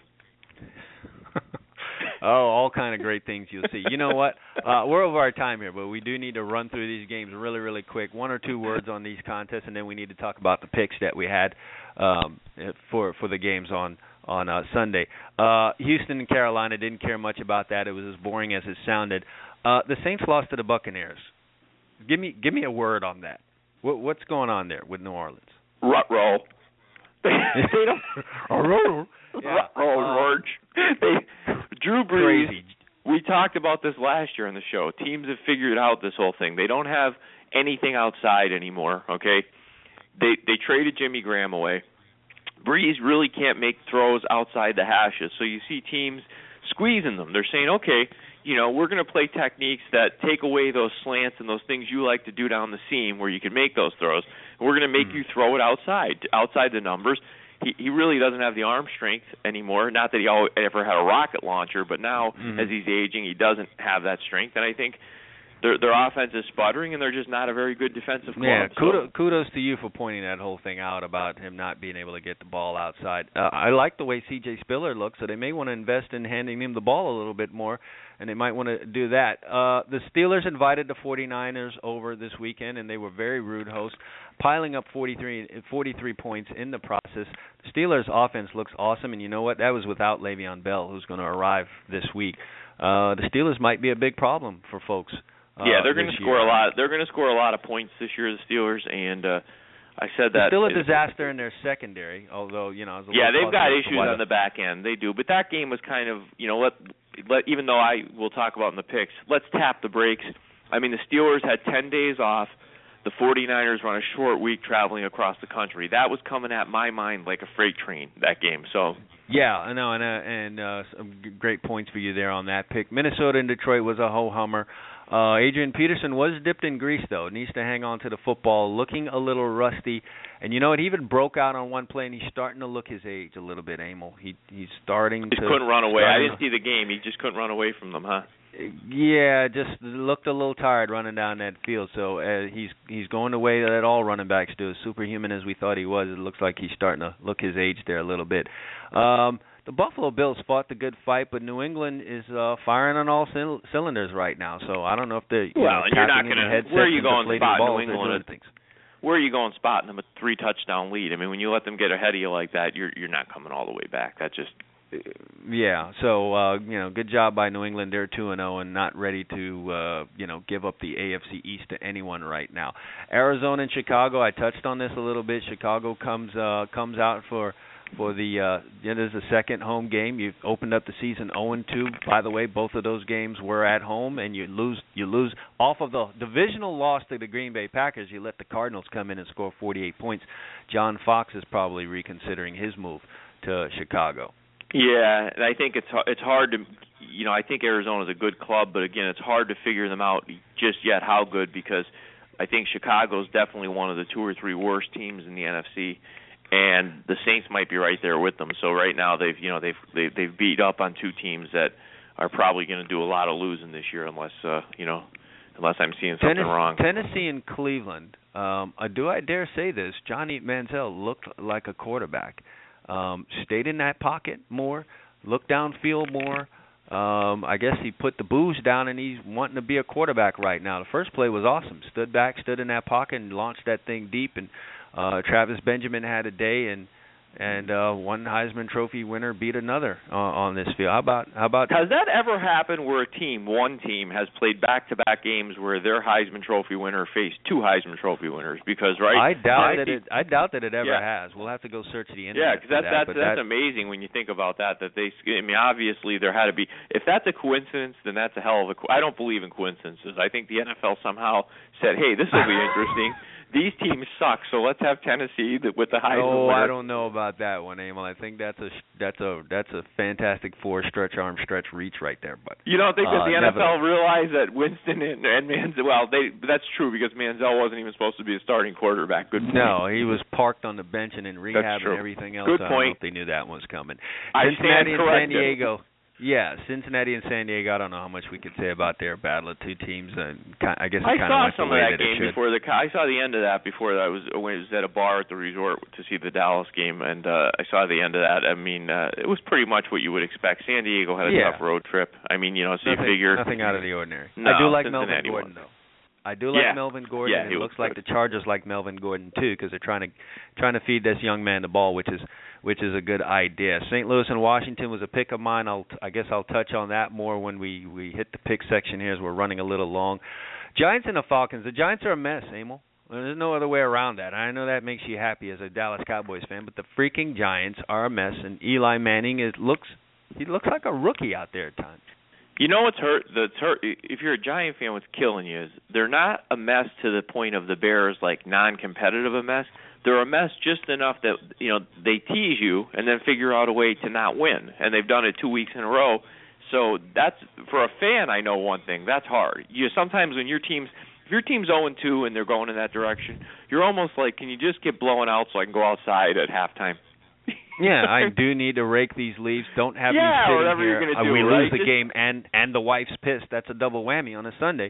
All kind of great things you'll see. You know what? We're over our time here, but we do need to run through these games really, really quick. 1 or 2 words on these contests, and then we need to talk about the picks that we had for the games on Sunday. Houston and Carolina, didn't care much about that. It was as boring as it sounded. The Saints lost to the Buccaneers. Give me a word on that. What's going on there with New Orleans? Rut roll. They don't. Roll, George. Drew Brees. Crazy. We talked about this last year on the show. Teams have figured out this whole thing. They don't have anything outside anymore. Okay, they traded Jimmy Graham away. Brees really can't make throws outside the hashes. So you see teams squeezing them. They're saying, okay, we're going to play techniques that take away those slants and those things you like to do down the seam where you can make those throws. And we're going to make you throw it outside the numbers. He really doesn't have the arm strength anymore. Not that he ever had a rocket launcher, but now as he's aging, he doesn't have that strength. And I think their offense is sputtering, and they're just not a very good defensive club. Yeah, kudos to you for pointing that whole thing out about him not being able to get the ball outside. I like the way C.J. Spiller looks, so they may want to invest in handing him the ball a little bit more, and they might want to do that. The Steelers invited the 49ers over this weekend, and they were very rude hosts. piling up 43 points in the process. The Steelers' offense looks awesome, and you know what? That was without Le'Veon Bell, who's going to arrive this week. The Steelers might be a big problem for folks. They're going to score a lot. They're going to score a lot of points this year, the Steelers, and I said that. Still a disaster in their secondary, although they've got issues on the back end. They do, but that game was kind of let even though I will talk about in the picks, let's tap the brakes. I mean, the Steelers had 10 days off. The 49ers were on a short week traveling across the country. That was coming at my mind like a freight train, that game. So. Yeah, I know, and some great points for you there on that pick. Minnesota and Detroit was a ho-hummer. Adrian Peterson was dipped in grease, though. Needs to hang on to the football, looking a little rusty. And you know what? He even broke out on one play, and he's starting to look his age a little bit, Emil. He's starting to... He couldn't run away. I didn't see the game. He just couldn't run away from them, huh? Yeah, just looked a little tired running down that field. So he's going the way that all running backs do. As superhuman as we thought he was, it looks like he's starting to look his age there a little bit. The Buffalo Bills fought the good fight, but New England is firing on all cylinders right now. So I don't know if they're and you're not going to. Where are you going spotting New England? Where are you going spotting them a 3-touchdown lead? I mean, when you let them get ahead of you like that, you're not coming all the way back. That's just. Yeah, so good job by New England. They're 2-0 and not ready to give up the AFC East to anyone right now. Arizona and Chicago. I touched on this a little bit. Chicago comes out for the it is the second home game. You've opened up the season 0-2. By the way, both of those games were at home, and you lose off of the divisional loss to the Green Bay Packers. You let the Cardinals come in and score 48 points. John Fox is probably reconsidering his move to Chicago. Yeah, and I think it's hard to, I think Arizona's a good club, but again, it's hard to figure them out just yet how good, because I think Chicago's definitely one of the 2 or 3 worst teams in the NFC, and the Saints might be right there with them. So right now they've beat up on 2 teams that are probably going to do a lot of losing this year, unless I'm seeing something wrong. Tennessee and Cleveland. Do I dare say this? Johnny Manziel looked like a quarterback. Stayed in that pocket more, looked downfield more. I guess he put the booze down, and he's wanting to be a quarterback right now. The first play was awesome. Stood back, stood in that pocket, and launched that thing deep. And Travis Benjamin had a day, and one Heisman Trophy winner beat another on this field. How about? Has that ever happened where one team has played back-to-back games where their Heisman Trophy winner faced 2 Heisman Trophy winners? Because I doubt that it ever has. We'll have to go search the internet. Yeah, because that's amazing when you think about that. Obviously there had to be. If that's a coincidence, then that's a hell of a. I don't believe in coincidences. I think the NFL somehow said, "Hey, this will be interesting." These teams suck, so let's have Tennessee with the Heisman winner. I don't know about that one, Emil. I think that's a fantastic 4 stretch arm stretch reach right there. But you don't think that the NFL realized that Winston and Manziel? Well, that's true, because Manziel wasn't even supposed to be a starting quarterback. Good point. No, he was parked on the bench and in rehab and everything else. Good point. point. I don't know if they knew that one was coming. Cincinnati and San Diego. Yeah, Cincinnati and San Diego. I don't know how much we could say about their battle of 2 teams. I guess it kind of went the way that it should. I saw some of that game before I saw the end of that before I was at a bar at the resort to see the Dallas game, and I saw the end of that. I mean, it was pretty much what you would expect. San Diego had a tough road trip. I mean, so you figure nothing out of the ordinary. No, I do like Cincinnati Melvin Gordon though. I do like Melvin Gordon. Yeah, it looks like the Chargers like Melvin Gordon too, because they're trying to feed this young man the ball, which is a good idea. St. Louis and Washington was a pick of mine. I guess I'll touch on that more when we hit the pick section here, as we're running a little long. Giants and the Falcons. The Giants are a mess, Emil. There's no other way around that. I know that makes you happy as a Dallas Cowboys fan, but the freaking Giants are a mess, and Eli Manning looks like a rookie out there at times. You know what's hurt? If you're a Giant fan, what's killing you is they're not a mess to the point of the Bears like non-competitive a mess. They're a mess just enough that they tease you and then figure out a way to not win, and they've done it 2 weeks in a row. So that's, for a fan, I know one thing, that's hard. Sometimes when if your team's 0-2 and they're going in that direction, you're almost like, can you just get blown out so I can go outside at halftime? Yeah, I do need to rake these leaves. Don't have me or sitting whatever here. You're gonna do, we right? lose the game and the wife's pissed. That's a double whammy on a Sunday.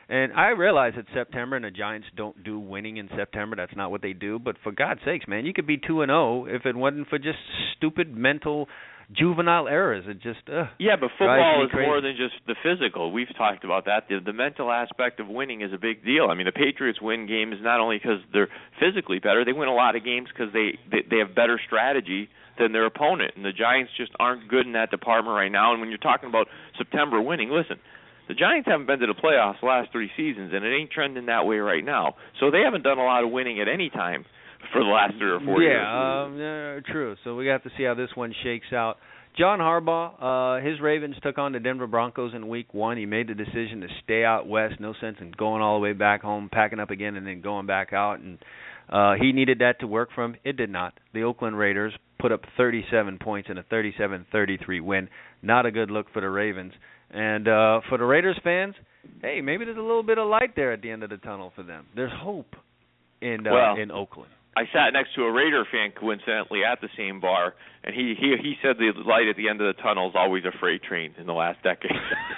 And I realize it's September and the Giants don't do winning in September. That's not what they do. But for God's sakes, man, you could be 2-0 if it wasn't for just stupid mental juvenile errors. It just yeah, but football is crazy. more than just the physical. We've talked about that. The mental aspect of winning is a big deal. I mean, the Patriots win games not only because they're physically better, they win a lot of games because they have better strategy than their opponent. And the Giants just aren't good in that department right now. And when you're talking about September winning, listen, the Giants haven't been to the playoffs the last 3 seasons, and it ain't trending that way right now. So they haven't done a lot of winning at any time for the last 3 or 4 years. Yeah, true. So we have to see how this one shakes out. John Harbaugh, his Ravens took on the Denver Broncos in Week 1. He made the decision to stay out west. No sense in going all the way back home, packing up again, and then going back out. And he needed that to work for him. It did not. The Oakland Raiders put up 37 points in a 37-33 win. Not a good look for the Ravens. And for the Raiders fans, hey, maybe there's a little bit of light there at the end of the tunnel for them. There's hope in Oakland. I sat next to a Raider fan coincidentally at the same bar, and he said the light at the end of the tunnel is always a freight train in the last decade.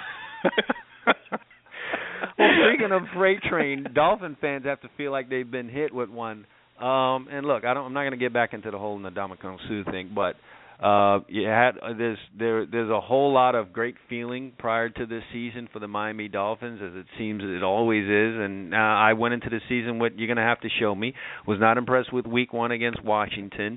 Well, speaking of freight train, Dolphin fans have to feel like they've been hit with one. And look, I'm not going to get back into the whole Ndamukong Suh thing, but there's a whole lot of great feeling prior to this season for the Miami Dolphins, as it seems it always is. And I went into the season with, you're going to have to show me. Was not impressed with Week 1 against Washington.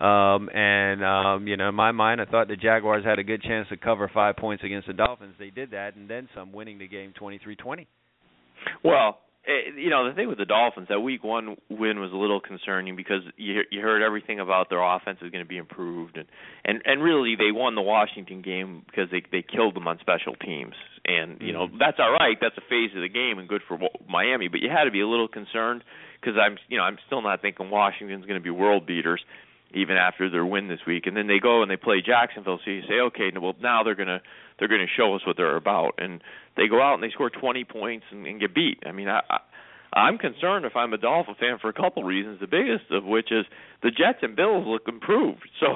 In my mind, I thought the Jaguars had a good chance to cover 5 points against the Dolphins. They did that, and then some, winning the game 23-20. Well, the thing with the Dolphins, that Week 1 win was a little concerning because you heard everything about their offense is going to be improved, and really they won the Washington game because they killed them on special teams, and that's all right. That's a phase of the game and good for Miami, but you had to be a little concerned because I'm still not thinking Washington's going to be world beaters even after their win this week, and then they go and they play Jacksonville, so you say, okay, well now they're going to show us what they're about, and they go out and they score 20 points and get beat. I mean, I'm concerned if I'm a Dolphin fan for a couple reasons, the biggest of which is the Jets and Bills look improved. So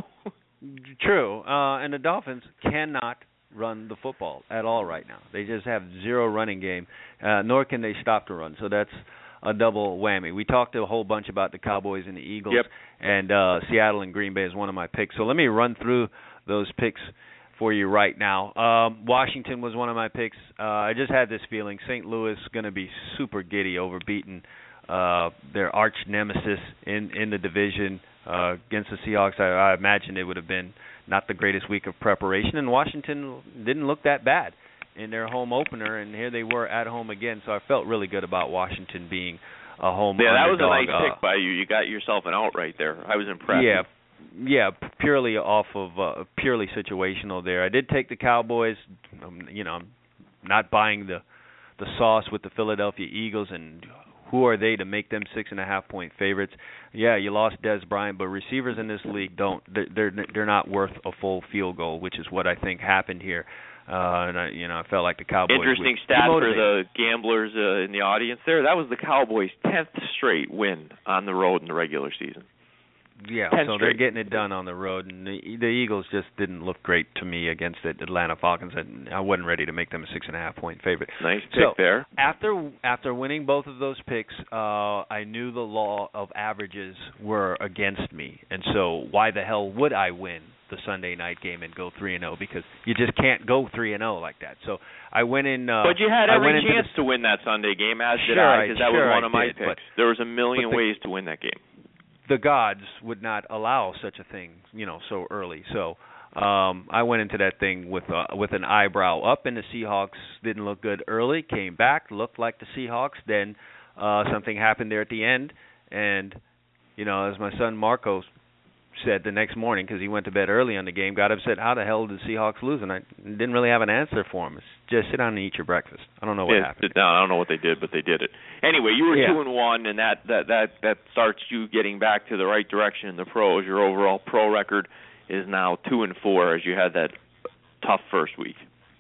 True, and the Dolphins cannot run the football at all right now. They just have zero running game, nor can they stop the run, so that's a double whammy. We talked a whole bunch about the Cowboys and the Eagles, yep. And Seattle and Green Bay is one of my picks. So let me run through those picks for you right now. Washington was one of my picks. I just had this feeling St. Louis going to be super giddy over beating their arch nemesis in the division against the Seahawks. I imagine it would have been not the greatest week of preparation, and Washington didn't look that bad in their home opener, and here they were at home again, so I felt really good about Washington being a home underdog. Yeah, that was a nice pick by you. You got yourself an out right there. I was impressed. Yeah, purely off of purely situational there. I did take the Cowboys. I'm not buying the sauce with the Philadelphia Eagles, and who are they to make them 6.5-point favorites? Yeah, you lost Dez Bryant, but receivers in this league they're not worth a full field goal, which is what I think happened here. And I felt like the Cowboys. Interesting stat for the gamblers in the audience there. That was the Cowboys' 10th straight win on the road in the regular season. Yeah, so they're getting it done on the road, and the Eagles just didn't look great to me against the Atlanta Falcons, and I wasn't ready to make them a 6.5-point favorite. Nice pick there. After winning both of those picks, I knew the law of averages were against me, and so why the hell would I win the Sunday night game and go 3-0? Because you just can't go 3-0 like that. So I went in. But you had every chance to win that Sunday game, as did I, because that was one of my picks. There was a million ways to win that game. The gods would not allow such a thing, so early. So I went into that thing with an eyebrow up, and the Seahawks didn't look good early. Came back, looked like the Seahawks. Then something happened there at the end, and as my son Marco said the next morning, because he went to bed early on the game, got upset. How the hell did the Seahawks lose? And I didn't really have an answer for him. It's just sit down and eat your breakfast. I don't know what happened. Sit down. I don't know what they did, but they did it. Anyway, you were 2-1, and that starts you getting back to the right direction in the pros. Your overall pro record is now 2-4, as you had that tough first week.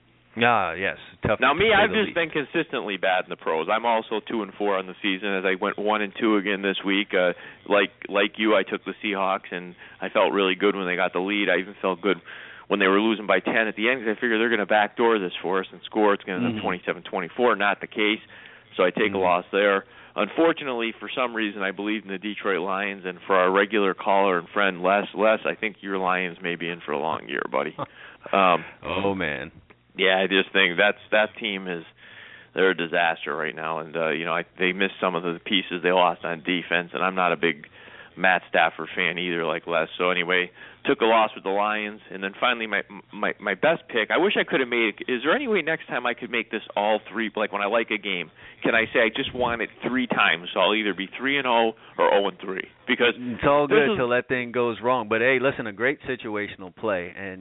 Yes, tough. Now me, I've just been consistently bad in the pros. I'm also 2-4 on the season, as I went 1-2 again this week. Like you, I took the Seahawks, and I felt really good when they got the lead. I even felt good when they were losing by 10 at the end, because I figured they're going to backdoor this for us and score. It's going to be 27-24. Not the case, so I take a loss there. Unfortunately, for some reason, I believe in the Detroit Lions, and for our regular caller and friend Les, I think your Lions may be in for a long year, buddy. Oh man. Yeah, I just think that team they're a disaster right now, and they missed some of the pieces they lost on defense, and I'm not a big Matt Stafford fan either, like Les. So anyway, took a loss with the Lions, and then finally my best pick. I wish I could have made it. Is there any way next time I could make this all three? Like when I like a game, can I say I just want it 3 times? So I'll either be 3-0 or 0-3 because it's all good until that thing goes wrong. But hey, listen, a great situational play, and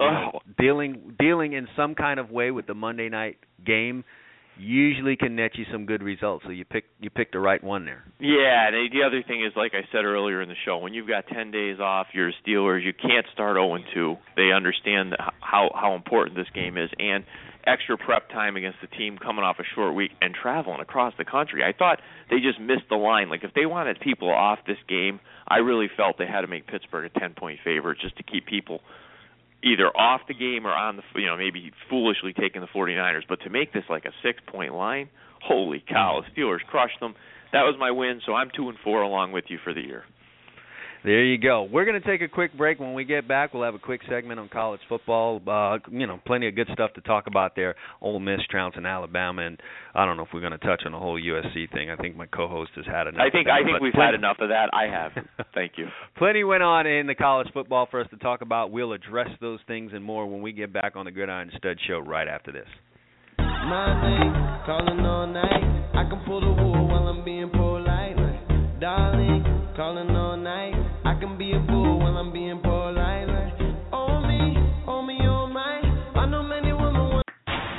dealing in some kind of way with the Monday night game usually can net you some good results. So you picked the right one there. Yeah, and the other thing is, like I said earlier in the show, when you've got 10 days off, you're Steelers, you can't start 0-2. They understand how important this game is, and extra prep time against the team coming off a short week and traveling across the country. I thought they just missed the line. Like if they wanted people off this game, I really felt they had to make Pittsburgh a 10-point favorite just to keep people either off the game or on the, maybe foolishly taking the 49ers. But to make this like a 6-point line, holy cow, the Steelers crushed them. That was my win, so I'm 2-4 along with you for the year. There you go. We're going to take a quick break. When we get back, we'll have a quick segment on college football. Plenty of good stuff to talk about there. Ole Miss trouncing Alabama, and I don't know if we're going to touch on the whole USC thing. I think my co-host has had enough. I think we've had enough of that. I have. Thank you. Plenty went on in the college football for us to talk about. We'll address those things and more when we get back on the Gridiron Stud Show right after this. My name, calling all night. I can pull the wool while I'm being polite. Darling, calling all night. I can be a fool while I'm being polite. Oh me, oh my. I know many women want.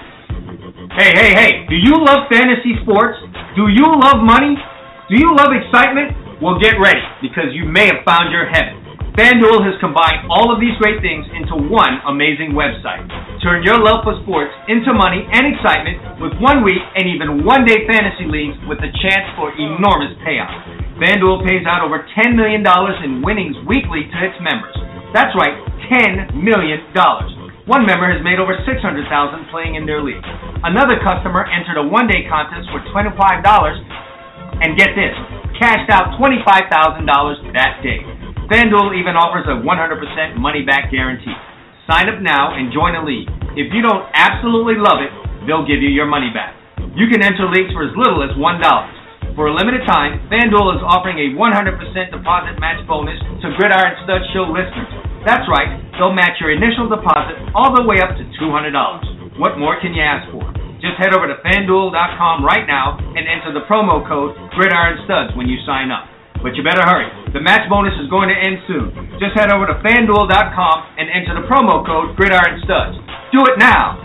Hey. Do you love fantasy sports? Do you love money? Do you love excitement? Well, get ready, because you may have found your heaven. FanDuel has combined all of these great things into one amazing website. Turn your love for sports into money and excitement with 1 week and even 1-day fantasy leagues with a chance for enormous payouts. FanDuel pays out over $10 million in winnings weekly to its members. That's right, $10 million. One member has made over $600,000 playing in their league. Another customer entered a 1-day contest for $25 and get this, cashed out $25,000 that day. FanDuel even offers a 100% money-back guarantee. Sign up now and join a league. If you don't absolutely love it, they'll give you your money back. You can enter leagues for as little as $1. For a limited time, FanDuel is offering a 100% deposit match bonus to Gridiron Stud Show listeners. That's right, they'll match your initial deposit all the way up to $200. What more can you ask for? Just head over to FanDuel.com right now and enter the promo code GridironStuds when you sign up. But you better hurry. The match bonus is going to end soon. Just head over to FanDuel.com and enter the promo code GridironStuds. Do it now.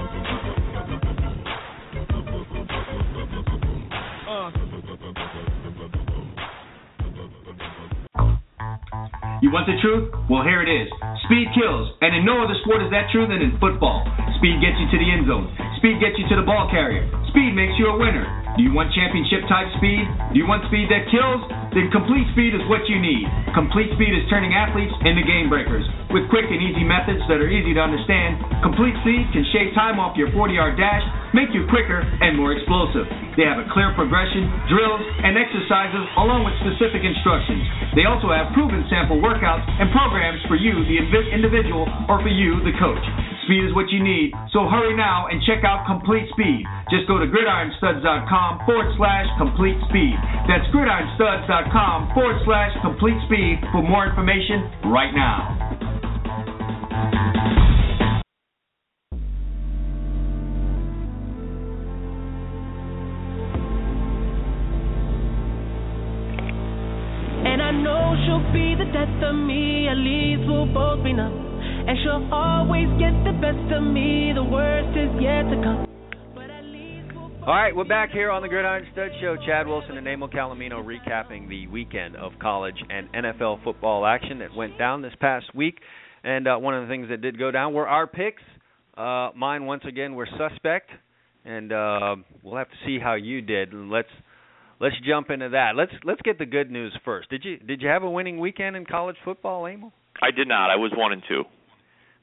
You want the truth? Well, here it is. Speed kills, and in no other sport is that true than in football. Speed gets you to the end zone. Speed gets you to the ball carrier. Speed makes you a winner. Do you want championship-type speed? Do you want speed that kills? Then Complete Speed is what you need. Complete Speed is turning athletes into game breakers. With quick and easy methods that are easy to understand, Complete Speed can shave time off your 40-yard dash, make you quicker and more explosive. They have a clear progression, drills, and exercises along with specific instructions. They also have proven sample workouts and programs for you, the individual, or for you, the coach. Speed is what you need, so hurry now and check out Complete Speed. Just go to GridironStuds.com/Complete Speed. That's GridironStuds.com/Complete Speed for more information right now. And I know she'll be the death of me, at least we'll both be numb. And she'll always get the best of me, the worst is yet to come. All right, we're back here on the Gridiron Stud Show. Chad Wilson and Emil Calomino recapping the weekend of college and NFL football action that went down this past week. And one of the things that did go down were our picks. Mine, once again, were suspect. And we'll have to see how you did. Let's jump into that. Let's get the good news first. Did you have a winning weekend in college football, Emil? I did not. I was 1-2.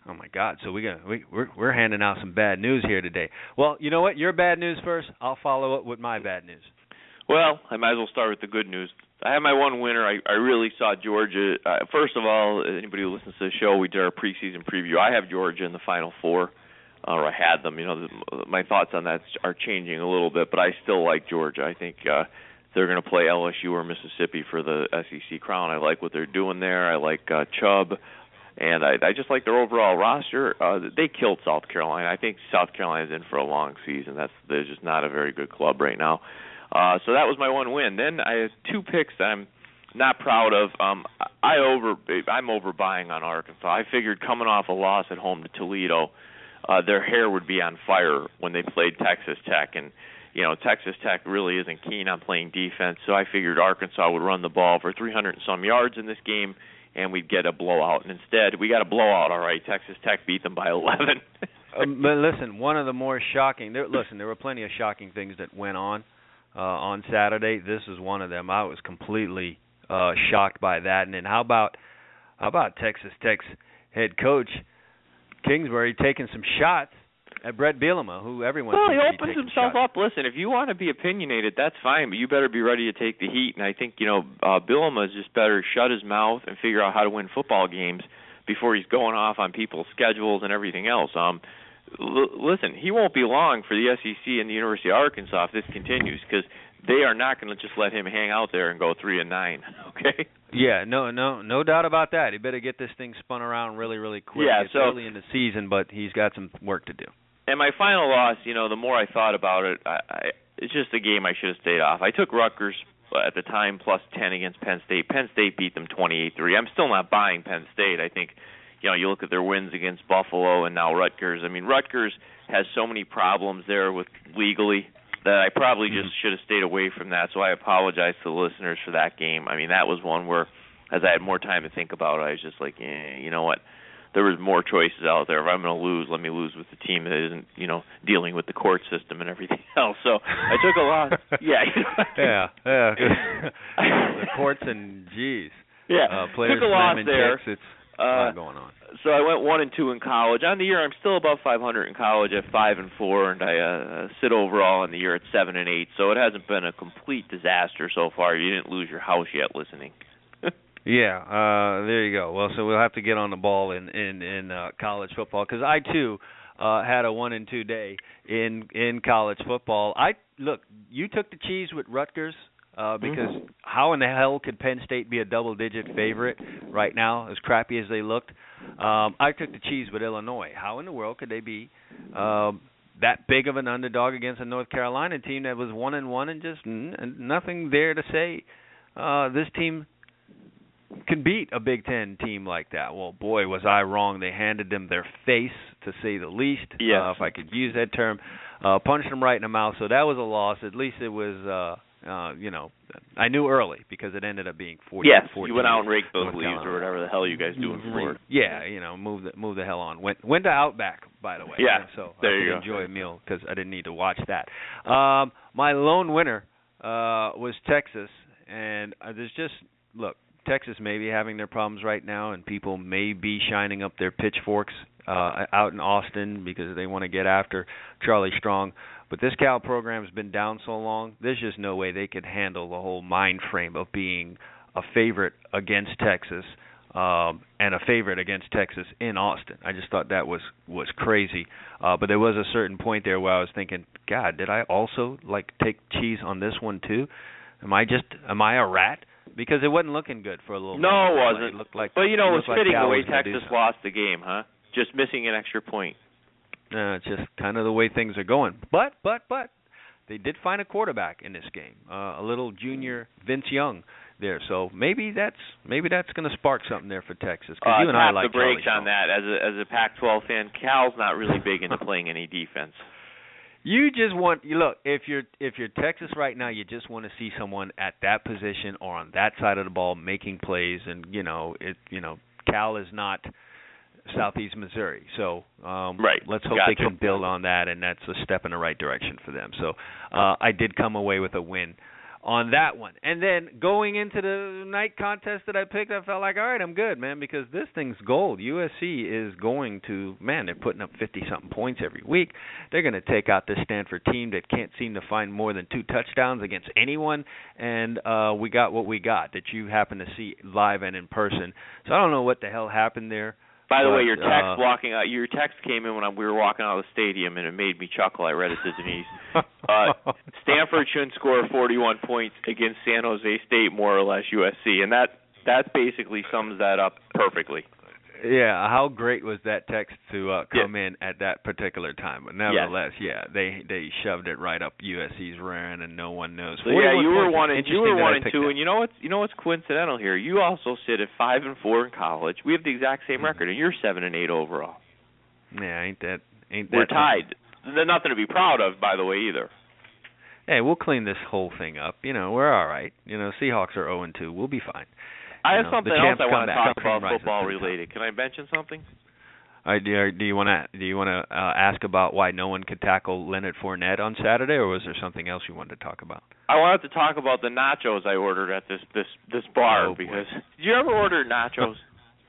Oh my God! So we're handing out some bad news here today. Well, you know what? Your bad news first. I'll follow up with my bad news. Well, I might as well start with the good news. I had my one winner. I really saw Georgia. First of all, anybody who listens to the show, we did our preseason preview. I have Georgia in the Final Four, or I had them. My thoughts on that are changing a little bit, but I still like Georgia. I think they're going to play LSU or Mississippi for the SEC crown. I like what they're doing there. I like Chubb. And I just like their overall roster. They killed South Carolina. I think South Carolina's in for a long season. They're just not a very good club right now. So that was my one win. Then I have two picks that I'm not proud of. I'm overbuying on Arkansas. I figured coming off a loss at home to Toledo, their hair would be on fire when they played Texas Tech. And, Texas Tech really isn't keen on playing defense, so I figured Arkansas would run the ball for 300 and some yards in this game, and we'd get a blowout. And instead, we got a blowout, all right. Texas Tech beat them by 11. But listen, one of the more shocking – there were plenty of shocking things that went on Saturday. This is one of them. I was completely shocked by that. And then how about Texas Tech's head coach, Kingsbury, taking some shots at Brett Bielema, who everyone Well, he seems to be opens taking himself shots. up. Listen, if you want to be opinionated, that's fine, but you better be ready to take the heat. And I think, Bielema is just better shut his mouth and figure out how to win football games before he's going off on people's schedules and everything else. Listen, he won't be long for the SEC and the University of Arkansas if this continues, because they are not going to just let him hang out there and go 3-9. Okay? Yeah, no doubt about that. He better get this thing spun around really, really quick. Yeah, it's early in the season, but he's got some work to do. And my final loss, the more I thought about it, it's just a game I should have stayed off. I took Rutgers at the time plus 10 against Penn State. Penn State beat them 28-3. I'm still not buying Penn State. I think, you look at their wins against Buffalo and now Rutgers. I mean, Rutgers has so many problems there with legally that I probably just should have stayed away from that. So I apologize to the listeners for that game. I mean, that was one where, as I had more time to think about it, I was just like, you know what? There was more choices out there. If I'm going to lose, let me lose with the team that isn't, dealing with the court system and everything else. So I took a loss. Yeah. The courts and players took a loss there. It's a lot going on. So I went 1-2 in college. On the year, I'm still above 500 in college at 5-4, and I sit overall on the year at 7-8. So it hasn't been a complete disaster so far. You didn't lose your house yet listening. Yeah, there you go. Well, so we'll have to get on the ball in college football, because I too had a 1-2 day in college football. Look, you took the cheese with Rutgers because how in the hell could Penn State be a double-digit favorite right now, as crappy as they looked? I took the cheese with Illinois. How in the world could they be that big of an underdog against a North Carolina team that was 1-1 and just nothing there to say this team can beat a Big Ten team like that? Well, boy, was I wrong. They handed them their face, to say the least, if I could use that term. Punched them right in the mouth, so that was a loss. At least it was, I knew early because it ended up being 40. Yes, 40 you went out and raked those leaves or whatever the hell you guys do in Florida. Yeah, move the hell on. Went to Outback, by the way. Yeah, so there you go. Enjoy a meal because I didn't need to watch that. My lone winner was Texas, and there's just, look, Texas may be having their problems right now, and people may be shining up their pitchforks out in Austin because they want to get after Charlie Strong. But this Cal program has been down so long, there's just no way they could handle the whole mind frame of being a favorite against Texas and a favorite against Texas in Austin. I just thought that was crazy. But there was a certain point there where I was thinking, God, did I also take cheese on this one too? Am I a rat? Because it wasn't looking good for a little bit. No, it wasn't. It looked like, but, it was fitting the way Cal Texas lost the game, huh? Just missing an extra point. It's just kind of the way things are going. But they did find a quarterback in this game, a little junior Vince Young there. So maybe that's going to spark something there for Texas. Because you and I like the brakes on that. As a Pac-12 fan, Cal's not really big into playing any defense. You just want if you're Texas right now, you just want to see someone at that position or on that side of the ball making plays, and Cal is not Southeast Missouri, so let's hope they can build on that, and that's a step in the right direction for them. So I did come away with a win on that one. And then going into the night contest that I picked, I felt like, all right, I'm good, man, because this thing's gold. USC is going to, man, they're putting up 50-something points every week. They're going to take out this Stanford team that can't seem to find more than 2 touchdowns against anyone, and we got what we got that you happen to see live and in person. So I don't know what the hell happened there. By the way, your text came in when we were walking out of the stadium, and it made me chuckle. I read it to Denise. Stanford shouldn't score 41 points against San Jose State, more or less USC, and that basically sums that up perfectly. Yeah, how great was that text to come in at that particular time? But nevertheless, they shoved it right up USC's rear end, and no one knows. So yeah, you were 1 and 2, and you know what's coincidental here? You also sit at 5-4 in college. We have the exact same record, and you're 7-8 overall. Yeah, ain't that? We're tied. There's nothing to be proud of, by the way, either. Hey, we'll clean this whole thing up. We're all right. Seahawks are 0-2. We'll be fine. I have something else I want to talk about football related. Can I mention something? Do you want to ask about why no one could tackle Leonard Fournette on Saturday, or was there something else you wanted to talk about? I wanted to talk about the nachos I ordered at this bar because did you ever order nachos?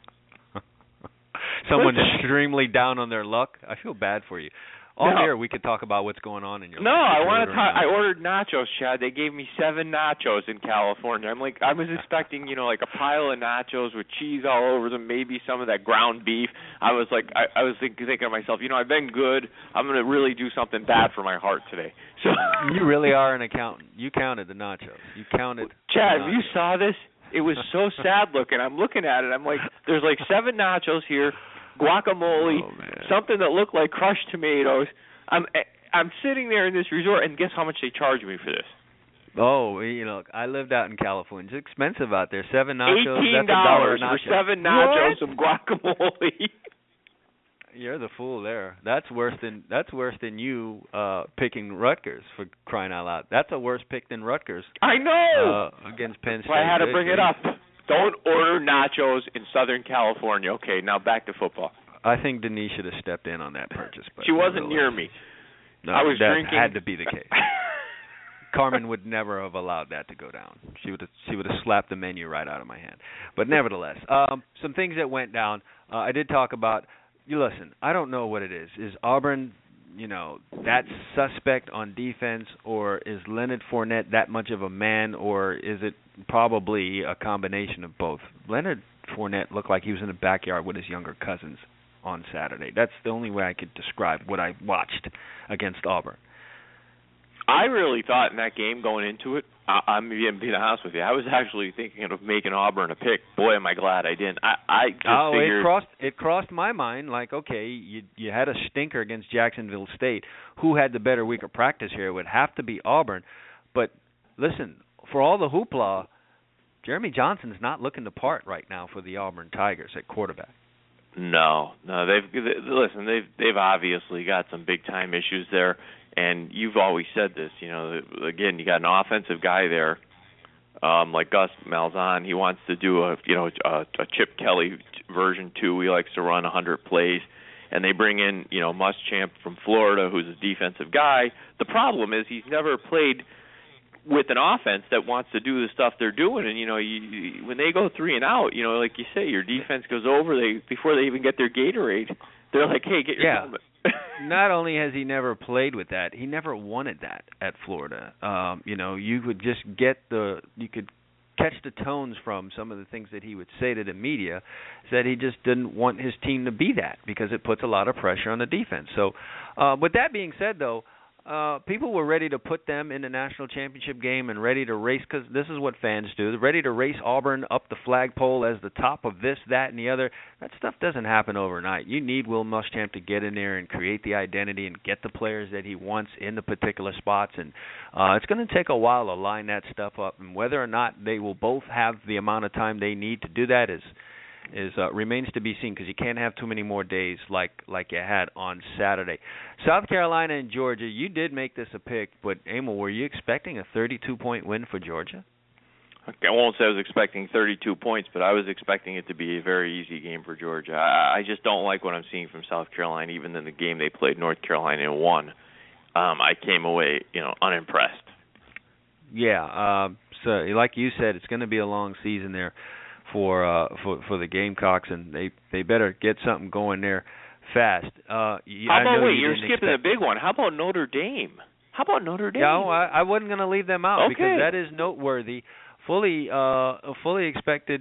Someone's extremely down on their luck. I feel bad for you. Here we could talk about what's going on in your life. I want to talk. I ordered nachos, Chad. They gave me 7 nachos in California. I was expecting, like a pile of nachos with cheese all over them, maybe some of that ground beef. I was thinking to myself, I've been good. I'm going to really do something bad for my heart today. So you really are an accountant. You counted the nachos. You counted. Chad, if you saw this, it was so sad looking. I'm looking at it. I'm like, there's like 7 nachos here. Guacamole, something that looked like crushed tomatoes. I'm sitting there in this resort, and guess how much they charge me for this? Oh, I lived out in California. It's expensive out there. 7 nachos, that's $18 $1 nacho. for 7 nachos and guacamole. You're the fool there. That's worse than you picking Rutgers, for crying out loud. That's a worse pick than Rutgers. I know. Against Penn State. I had to bring it up. Don't order nachos in Southern California. Okay, now back to football. I think Denise should have stepped in on that purchase. But she wasn't near me. No, I was that drinking. Had to be the case. Carmen would never have allowed that to go down. She would have slapped the menu right out of my hand. But nevertheless, some things that went down. I did talk about. Listen, I don't know what it is. Is Auburn, that suspect on defense, or is Leonard Fournette that much of a man, or is it probably a combination of both? Leonard Fournette looked like he was in the backyard with his younger cousins on Saturday. That's the only way I could describe what I watched against Auburn. I really thought in that game going into it, I'm being honest with you, I was actually thinking of making Auburn a pick. Boy, am I glad I didn't. I just figured it crossed my mind like, okay, you had a stinker against Jacksonville State. Who had the better week of practice here? It would have to be Auburn. But listen, for all the hoopla, Jeremy Johnson's not looking the part right now for the Auburn Tigers at quarterback. No, they've obviously got some big time issues there. And you've always said this, again, you got an offensive guy there, like Gus Malzahn. He wants to do a Chip Kelly version 2. He likes to run 100 plays. And they bring in, Muschamp from Florida, who's a defensive guy. The problem is he's never played with an offense that wants to do the stuff they're doing. And, when they go 3 and out, like you say, your defense goes over. Before they even get their Gatorade, they're like, hey, get your helmet. Not only has he never played with that, he never wanted that at Florida. You could just you could catch the tones from some of the things that he would say to the media, that he just didn't want his team to be that because it puts a lot of pressure on the defense. So, with that being said, though, people were ready to put them in the national championship game and ready to race, because this is what fans do. They're ready to race Auburn up the flagpole as the top of this, that, and the other. That stuff doesn't happen overnight. You need Will Muschamp to get in there and create the identity and get the players that he wants in the particular spots. And it's going to take a while to line that stuff up. And whether or not they will both have the amount of time they need to do that remains to be seen, because you can't have too many more days like you had on Saturday. South Carolina and Georgia, you did make this a pick, but Emil, were you expecting a 32-point win for Georgia? I won't say I was expecting 32 points, but I was expecting it to be a very easy game for Georgia. I just don't like what I'm seeing from South Carolina. Even in the game they played North Carolina and won, I came away, unimpressed. Yeah. So, like you said, it's going to be a long season there for the Gamecocks, and they better get something going there fast. How about you're skipping a big one. How about Notre Dame? Yeah, I wasn't going to leave them out because that is noteworthy. Fully expected.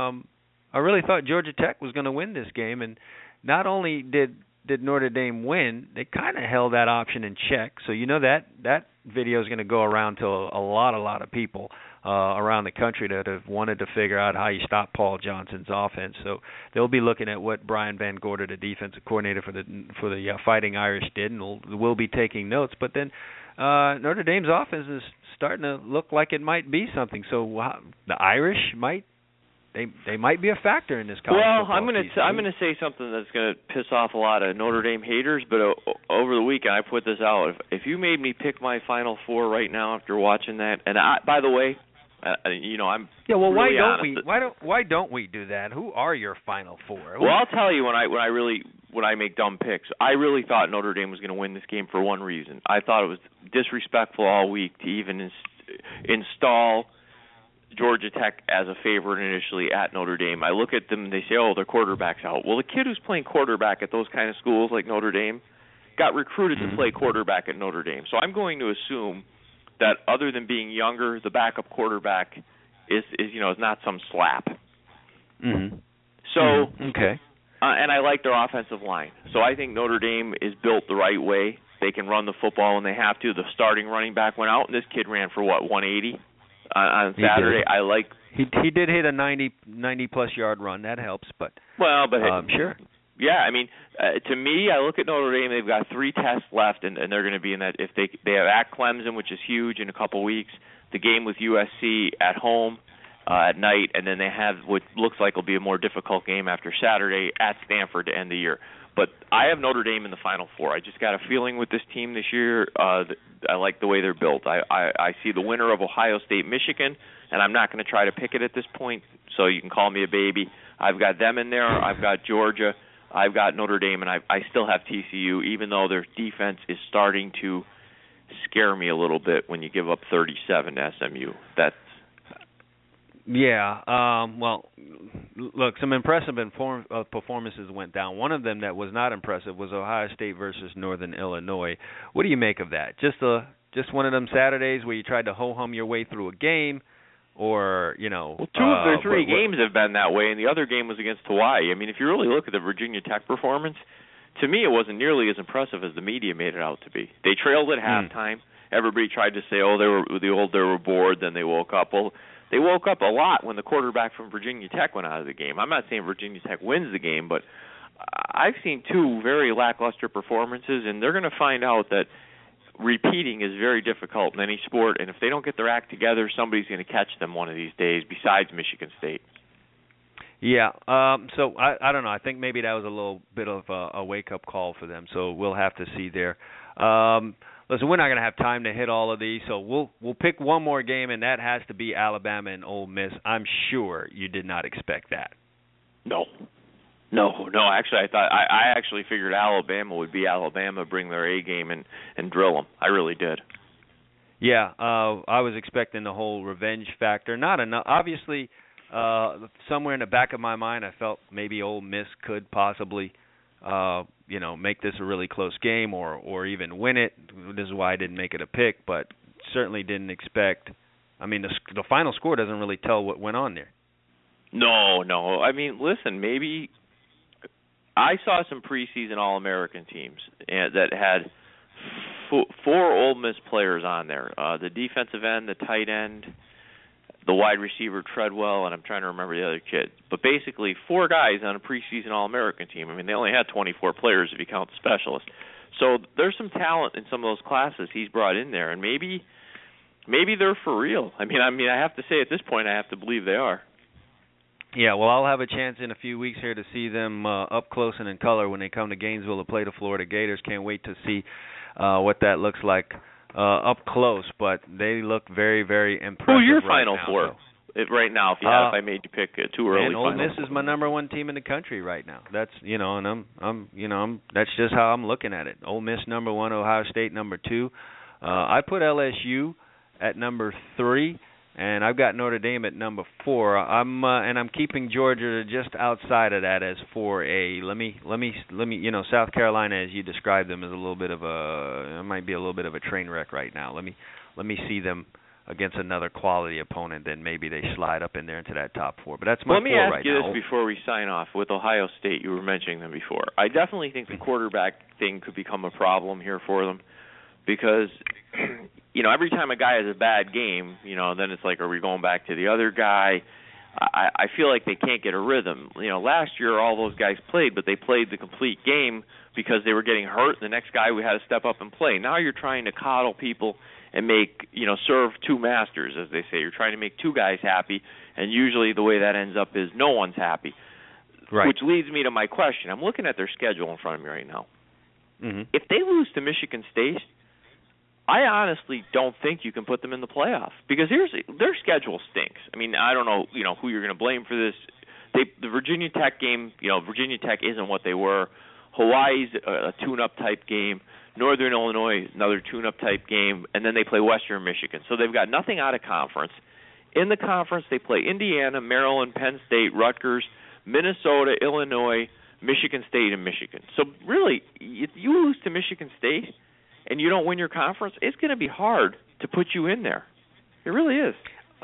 I really thought Georgia Tech was going to win this game, and not only did Notre Dame win, they kind of held that option in check. So that video is going to go around to a lot of people around the country that have wanted to figure out how you stop Paul Johnson's offense. So they'll be looking at what Brian Van Gorder, the defensive coordinator for the Fighting Irish, did, and we'll be taking notes. But then Notre Dame's offense is starting to look like it might be something. So the Irish might be a factor in this college football season. I'm going to say something that's going to piss off a lot of Notre Dame haters, but over the weekend I put this out. If you made me pick my Final Four right now after watching that, and by the way, I'm really why don't we do that? Who are your Final Four? Well, I'll tell you when I make dumb picks. I really thought Notre Dame was going to win this game for one reason. I thought it was disrespectful all week to even install Georgia Tech as a favorite initially at Notre Dame. I look at them and they say, their quarterback's out. Well, the kid who's playing quarterback at those kind of schools like Notre Dame got recruited to play quarterback at Notre Dame. So I'm going to assume that other than being younger, the backup quarterback is not some slap. Mm-hmm. So okay. And I like their offensive line. So I think Notre Dame is built the right way. They can run the football when they have to. The starting running back went out, and this kid ran for 180 on Saturday. I like. He did hit a 90-plus yard run. That helps, but sure. Yeah, I mean, to me, I look at Notre Dame. They've got 3 tests left, and they're going to be in that. If they have at Clemson, which is huge, in a couple weeks. The game with USC at home at night, and then they have what looks like will be a more difficult game after Saturday at Stanford to end the year. But I have Notre Dame in the Final Four. I just got a feeling with this team this year. I like the way they're built. I see the winner of Ohio State, Michigan, and I'm not going to try to pick it at this point, so you can call me a baby. I've got them in there. I've got Georgia. I've got Notre Dame, and I still have TCU, even though their defense is starting to scare me a little bit when you give up 37 to SMU. Well, look, some impressive performances went down. One of them that was not impressive was Ohio State versus Northern Illinois. What do you make of that? Just one of them Saturdays where you tried to ho-hum your way through a game, or, Well, 2 of their 3 games have been that way, and the other game was against Hawaii. I mean, if you really look at the Virginia Tech performance, to me it wasn't nearly as impressive as the media made it out to be. They trailed at halftime. Everybody tried to say, they were bored, then they woke up. Well, they woke up a lot when the quarterback from Virginia Tech went out of the game. I'm not saying Virginia Tech wins the game, but I've seen 2 very lackluster performances, and they're going to find out that repeating is very difficult in any sport, and if they don't get their act together, somebody's going to catch them one of these days besides Michigan State. Yeah, so I don't know. I think maybe that was a little bit of a wake-up call for them, so we'll have to see there. Listen, we're not going to have time to hit all of these, so we'll pick one more game, and that has to be Alabama and Ole Miss. I'm sure you did not expect that. No. Actually, I actually figured Alabama would be Alabama, bring their A game and drill them. I really did. Yeah, I was expecting the whole revenge factor. Not enough. Obviously, somewhere in the back of my mind, I felt maybe Ole Miss could possibly make this a really close game or even win it. This is why I didn't make it a pick, but certainly didn't expect. I mean, the final score doesn't really tell what went on there. No. I mean, listen, maybe I saw some preseason All-American teams that had 4 Ole Miss players on there. The defensive end, the tight end, the wide receiver Treadwell, and I'm trying to remember the other kid. But basically 4 guys on a preseason All-American team. I mean, they only had 24 players if you count the specialists. So there's some talent in some of those classes he's brought in there, and maybe they're for real. I mean, I have to say at this point I have to believe they are. Yeah, well, I'll have a chance in a few weeks here to see them up close and in color when they come to Gainesville to play the Florida Gators. Can't wait to see what that looks like up close, but they look very, very impressive. Who's your right Final now, Four right now? If I made you pick too early, Ole Miss is my number 1 team in the country right now. That's and I'm that's just how I'm looking at it. Ole Miss number 1, Ohio State number 2. I put LSU at number 3, and I've got Notre Dame at number 4. I'm keeping Georgia just outside of that as 4A. Let me. South Carolina, as you described them, is might be a little bit of a train wreck right now. Let me see them against another quality opponent, then maybe they slide up in there into that top 4. But that's my 4 right now. Let me ask you this before we sign off. With Ohio State, you were mentioning them before. I definitely think the quarterback thing could become a problem here for them because, every time a guy has a bad game, then it's like, are we going back to the other guy? I feel like they can't get a rhythm. Last year all those guys played, but they played the complete game because they were getting hurt. The next guy we had to step up and play. Now you're trying to coddle people and make, serve two masters, as they say. You're trying to make two guys happy, and usually the way that ends up is no one's happy. Right. Which leads me to my question. I'm looking at their schedule in front of me right now. Mm-hmm. If they lose to Michigan State, I honestly don't think you can put them in the playoff because their schedule stinks. I mean, I don't know, who you're going to blame for this. The Virginia Tech game, Virginia Tech isn't what they were. Hawaii's a tune-up type game. Northern Illinois, another tune-up type game, and then they play Western Michigan. So they've got nothing out of conference. In the conference, they play Indiana, Maryland, Penn State, Rutgers, Minnesota, Illinois, Michigan State, and Michigan. So really, if you lose to Michigan State and you don't win your conference, it's going to be hard to put you in there. It really is.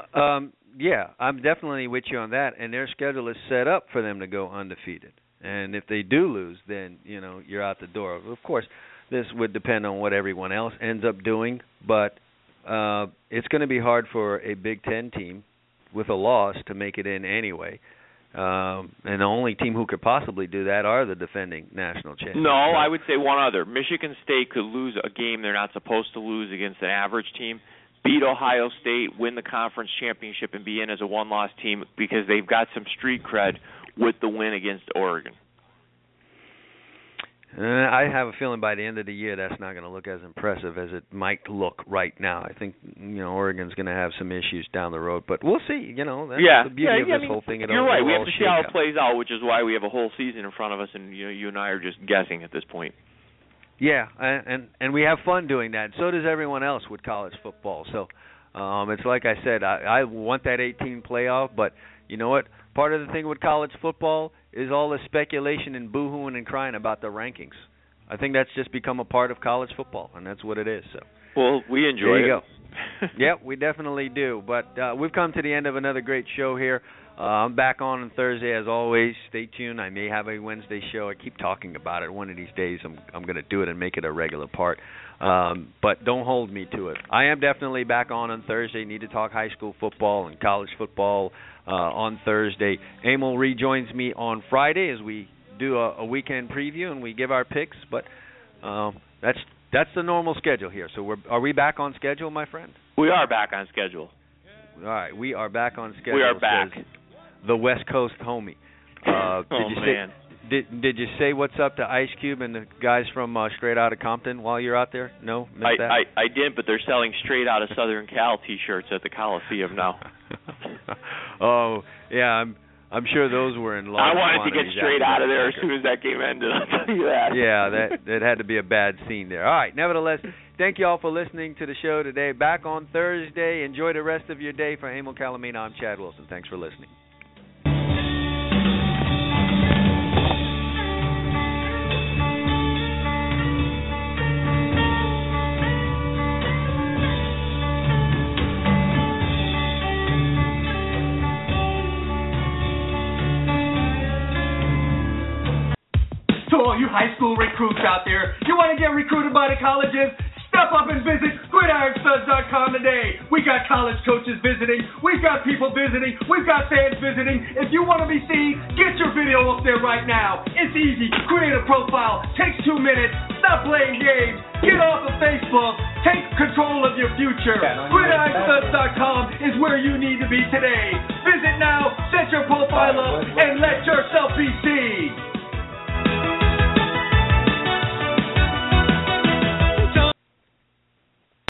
Yeah, I'm definitely with you on that, and their schedule is set up for them to go undefeated. And if they do lose, then, you're out the door. Of course, this would depend on what everyone else ends up doing, but it's going to be hard for a Big Ten team with a loss to make it in anyway. And the only team who could possibly do that are the defending national champions. No, I would say one other. Michigan State could lose a game they're not supposed to lose against an average team, beat Ohio State, win the conference championship, and be in as a one-loss team because they've got some street cred with the win against Oregon. I have a feeling by the end of the year that's not going to look as impressive as it might look right now. I think Oregon's going to have some issues down the road, but we'll see. That's the beauty of this whole thing. You're right. We have to see how it plays out, which is why we have a whole season in front of us, and you and I are just guessing at this point. Yeah, and we have fun doing that. So does everyone else with college football. So it's like I said, I want that 18 playoff, but you know what? Part of the thing with college football is all the speculation and boo-hooing and crying about the rankings. I think that's just become a part of college football, and that's what it is. So, well, we enjoy there you it. Go. Yeah, we definitely do. But we've come to the end of another great show here. I'm back on Thursday as always. Stay tuned. I may have a Wednesday show. I keep talking about it. One of these days I'm going to do it and make it a regular part. But don't hold me to it. I am definitely back on Thursday. Need to talk high school football and college football on Thursday. Emil rejoins me on Friday as we do a weekend preview and we give our picks. But that's the normal schedule here. So are we back on schedule, my friend? We are back on schedule. All right, we are back on schedule. We are back. The West Coast homie. Did you say what's up to Ice Cube and the guys from Straight Outta Compton while you're out there? No? Missed that? I didn't, but they're selling Straight Outta Southern Cal T-shirts at the Coliseum now. Oh, yeah, I'm sure those were in large I wanted to get straight out of there as soon as that game ended, I'll tell you that. Yeah, that had to be a bad scene there. All right, nevertheless, thank you all for listening to the show today. Back on Thursday. Enjoy the rest of your day. For Emil Calamina, I'm Chad Wilson. Thanks for listening. You high school recruits out there, you want to get recruited by the colleges? Step up and visit GridironStuds.com today. We got college coaches visiting. We've got people visiting. We've got fans visiting. If you want to be seen, get your video up there right now. It's easy. Create a profile. Takes 2 minutes. Stop playing games. Get off of Facebook. Take control of your future. GridironStuds.com is where you need to be today. Visit now, set your profile up, and let yourself be seen.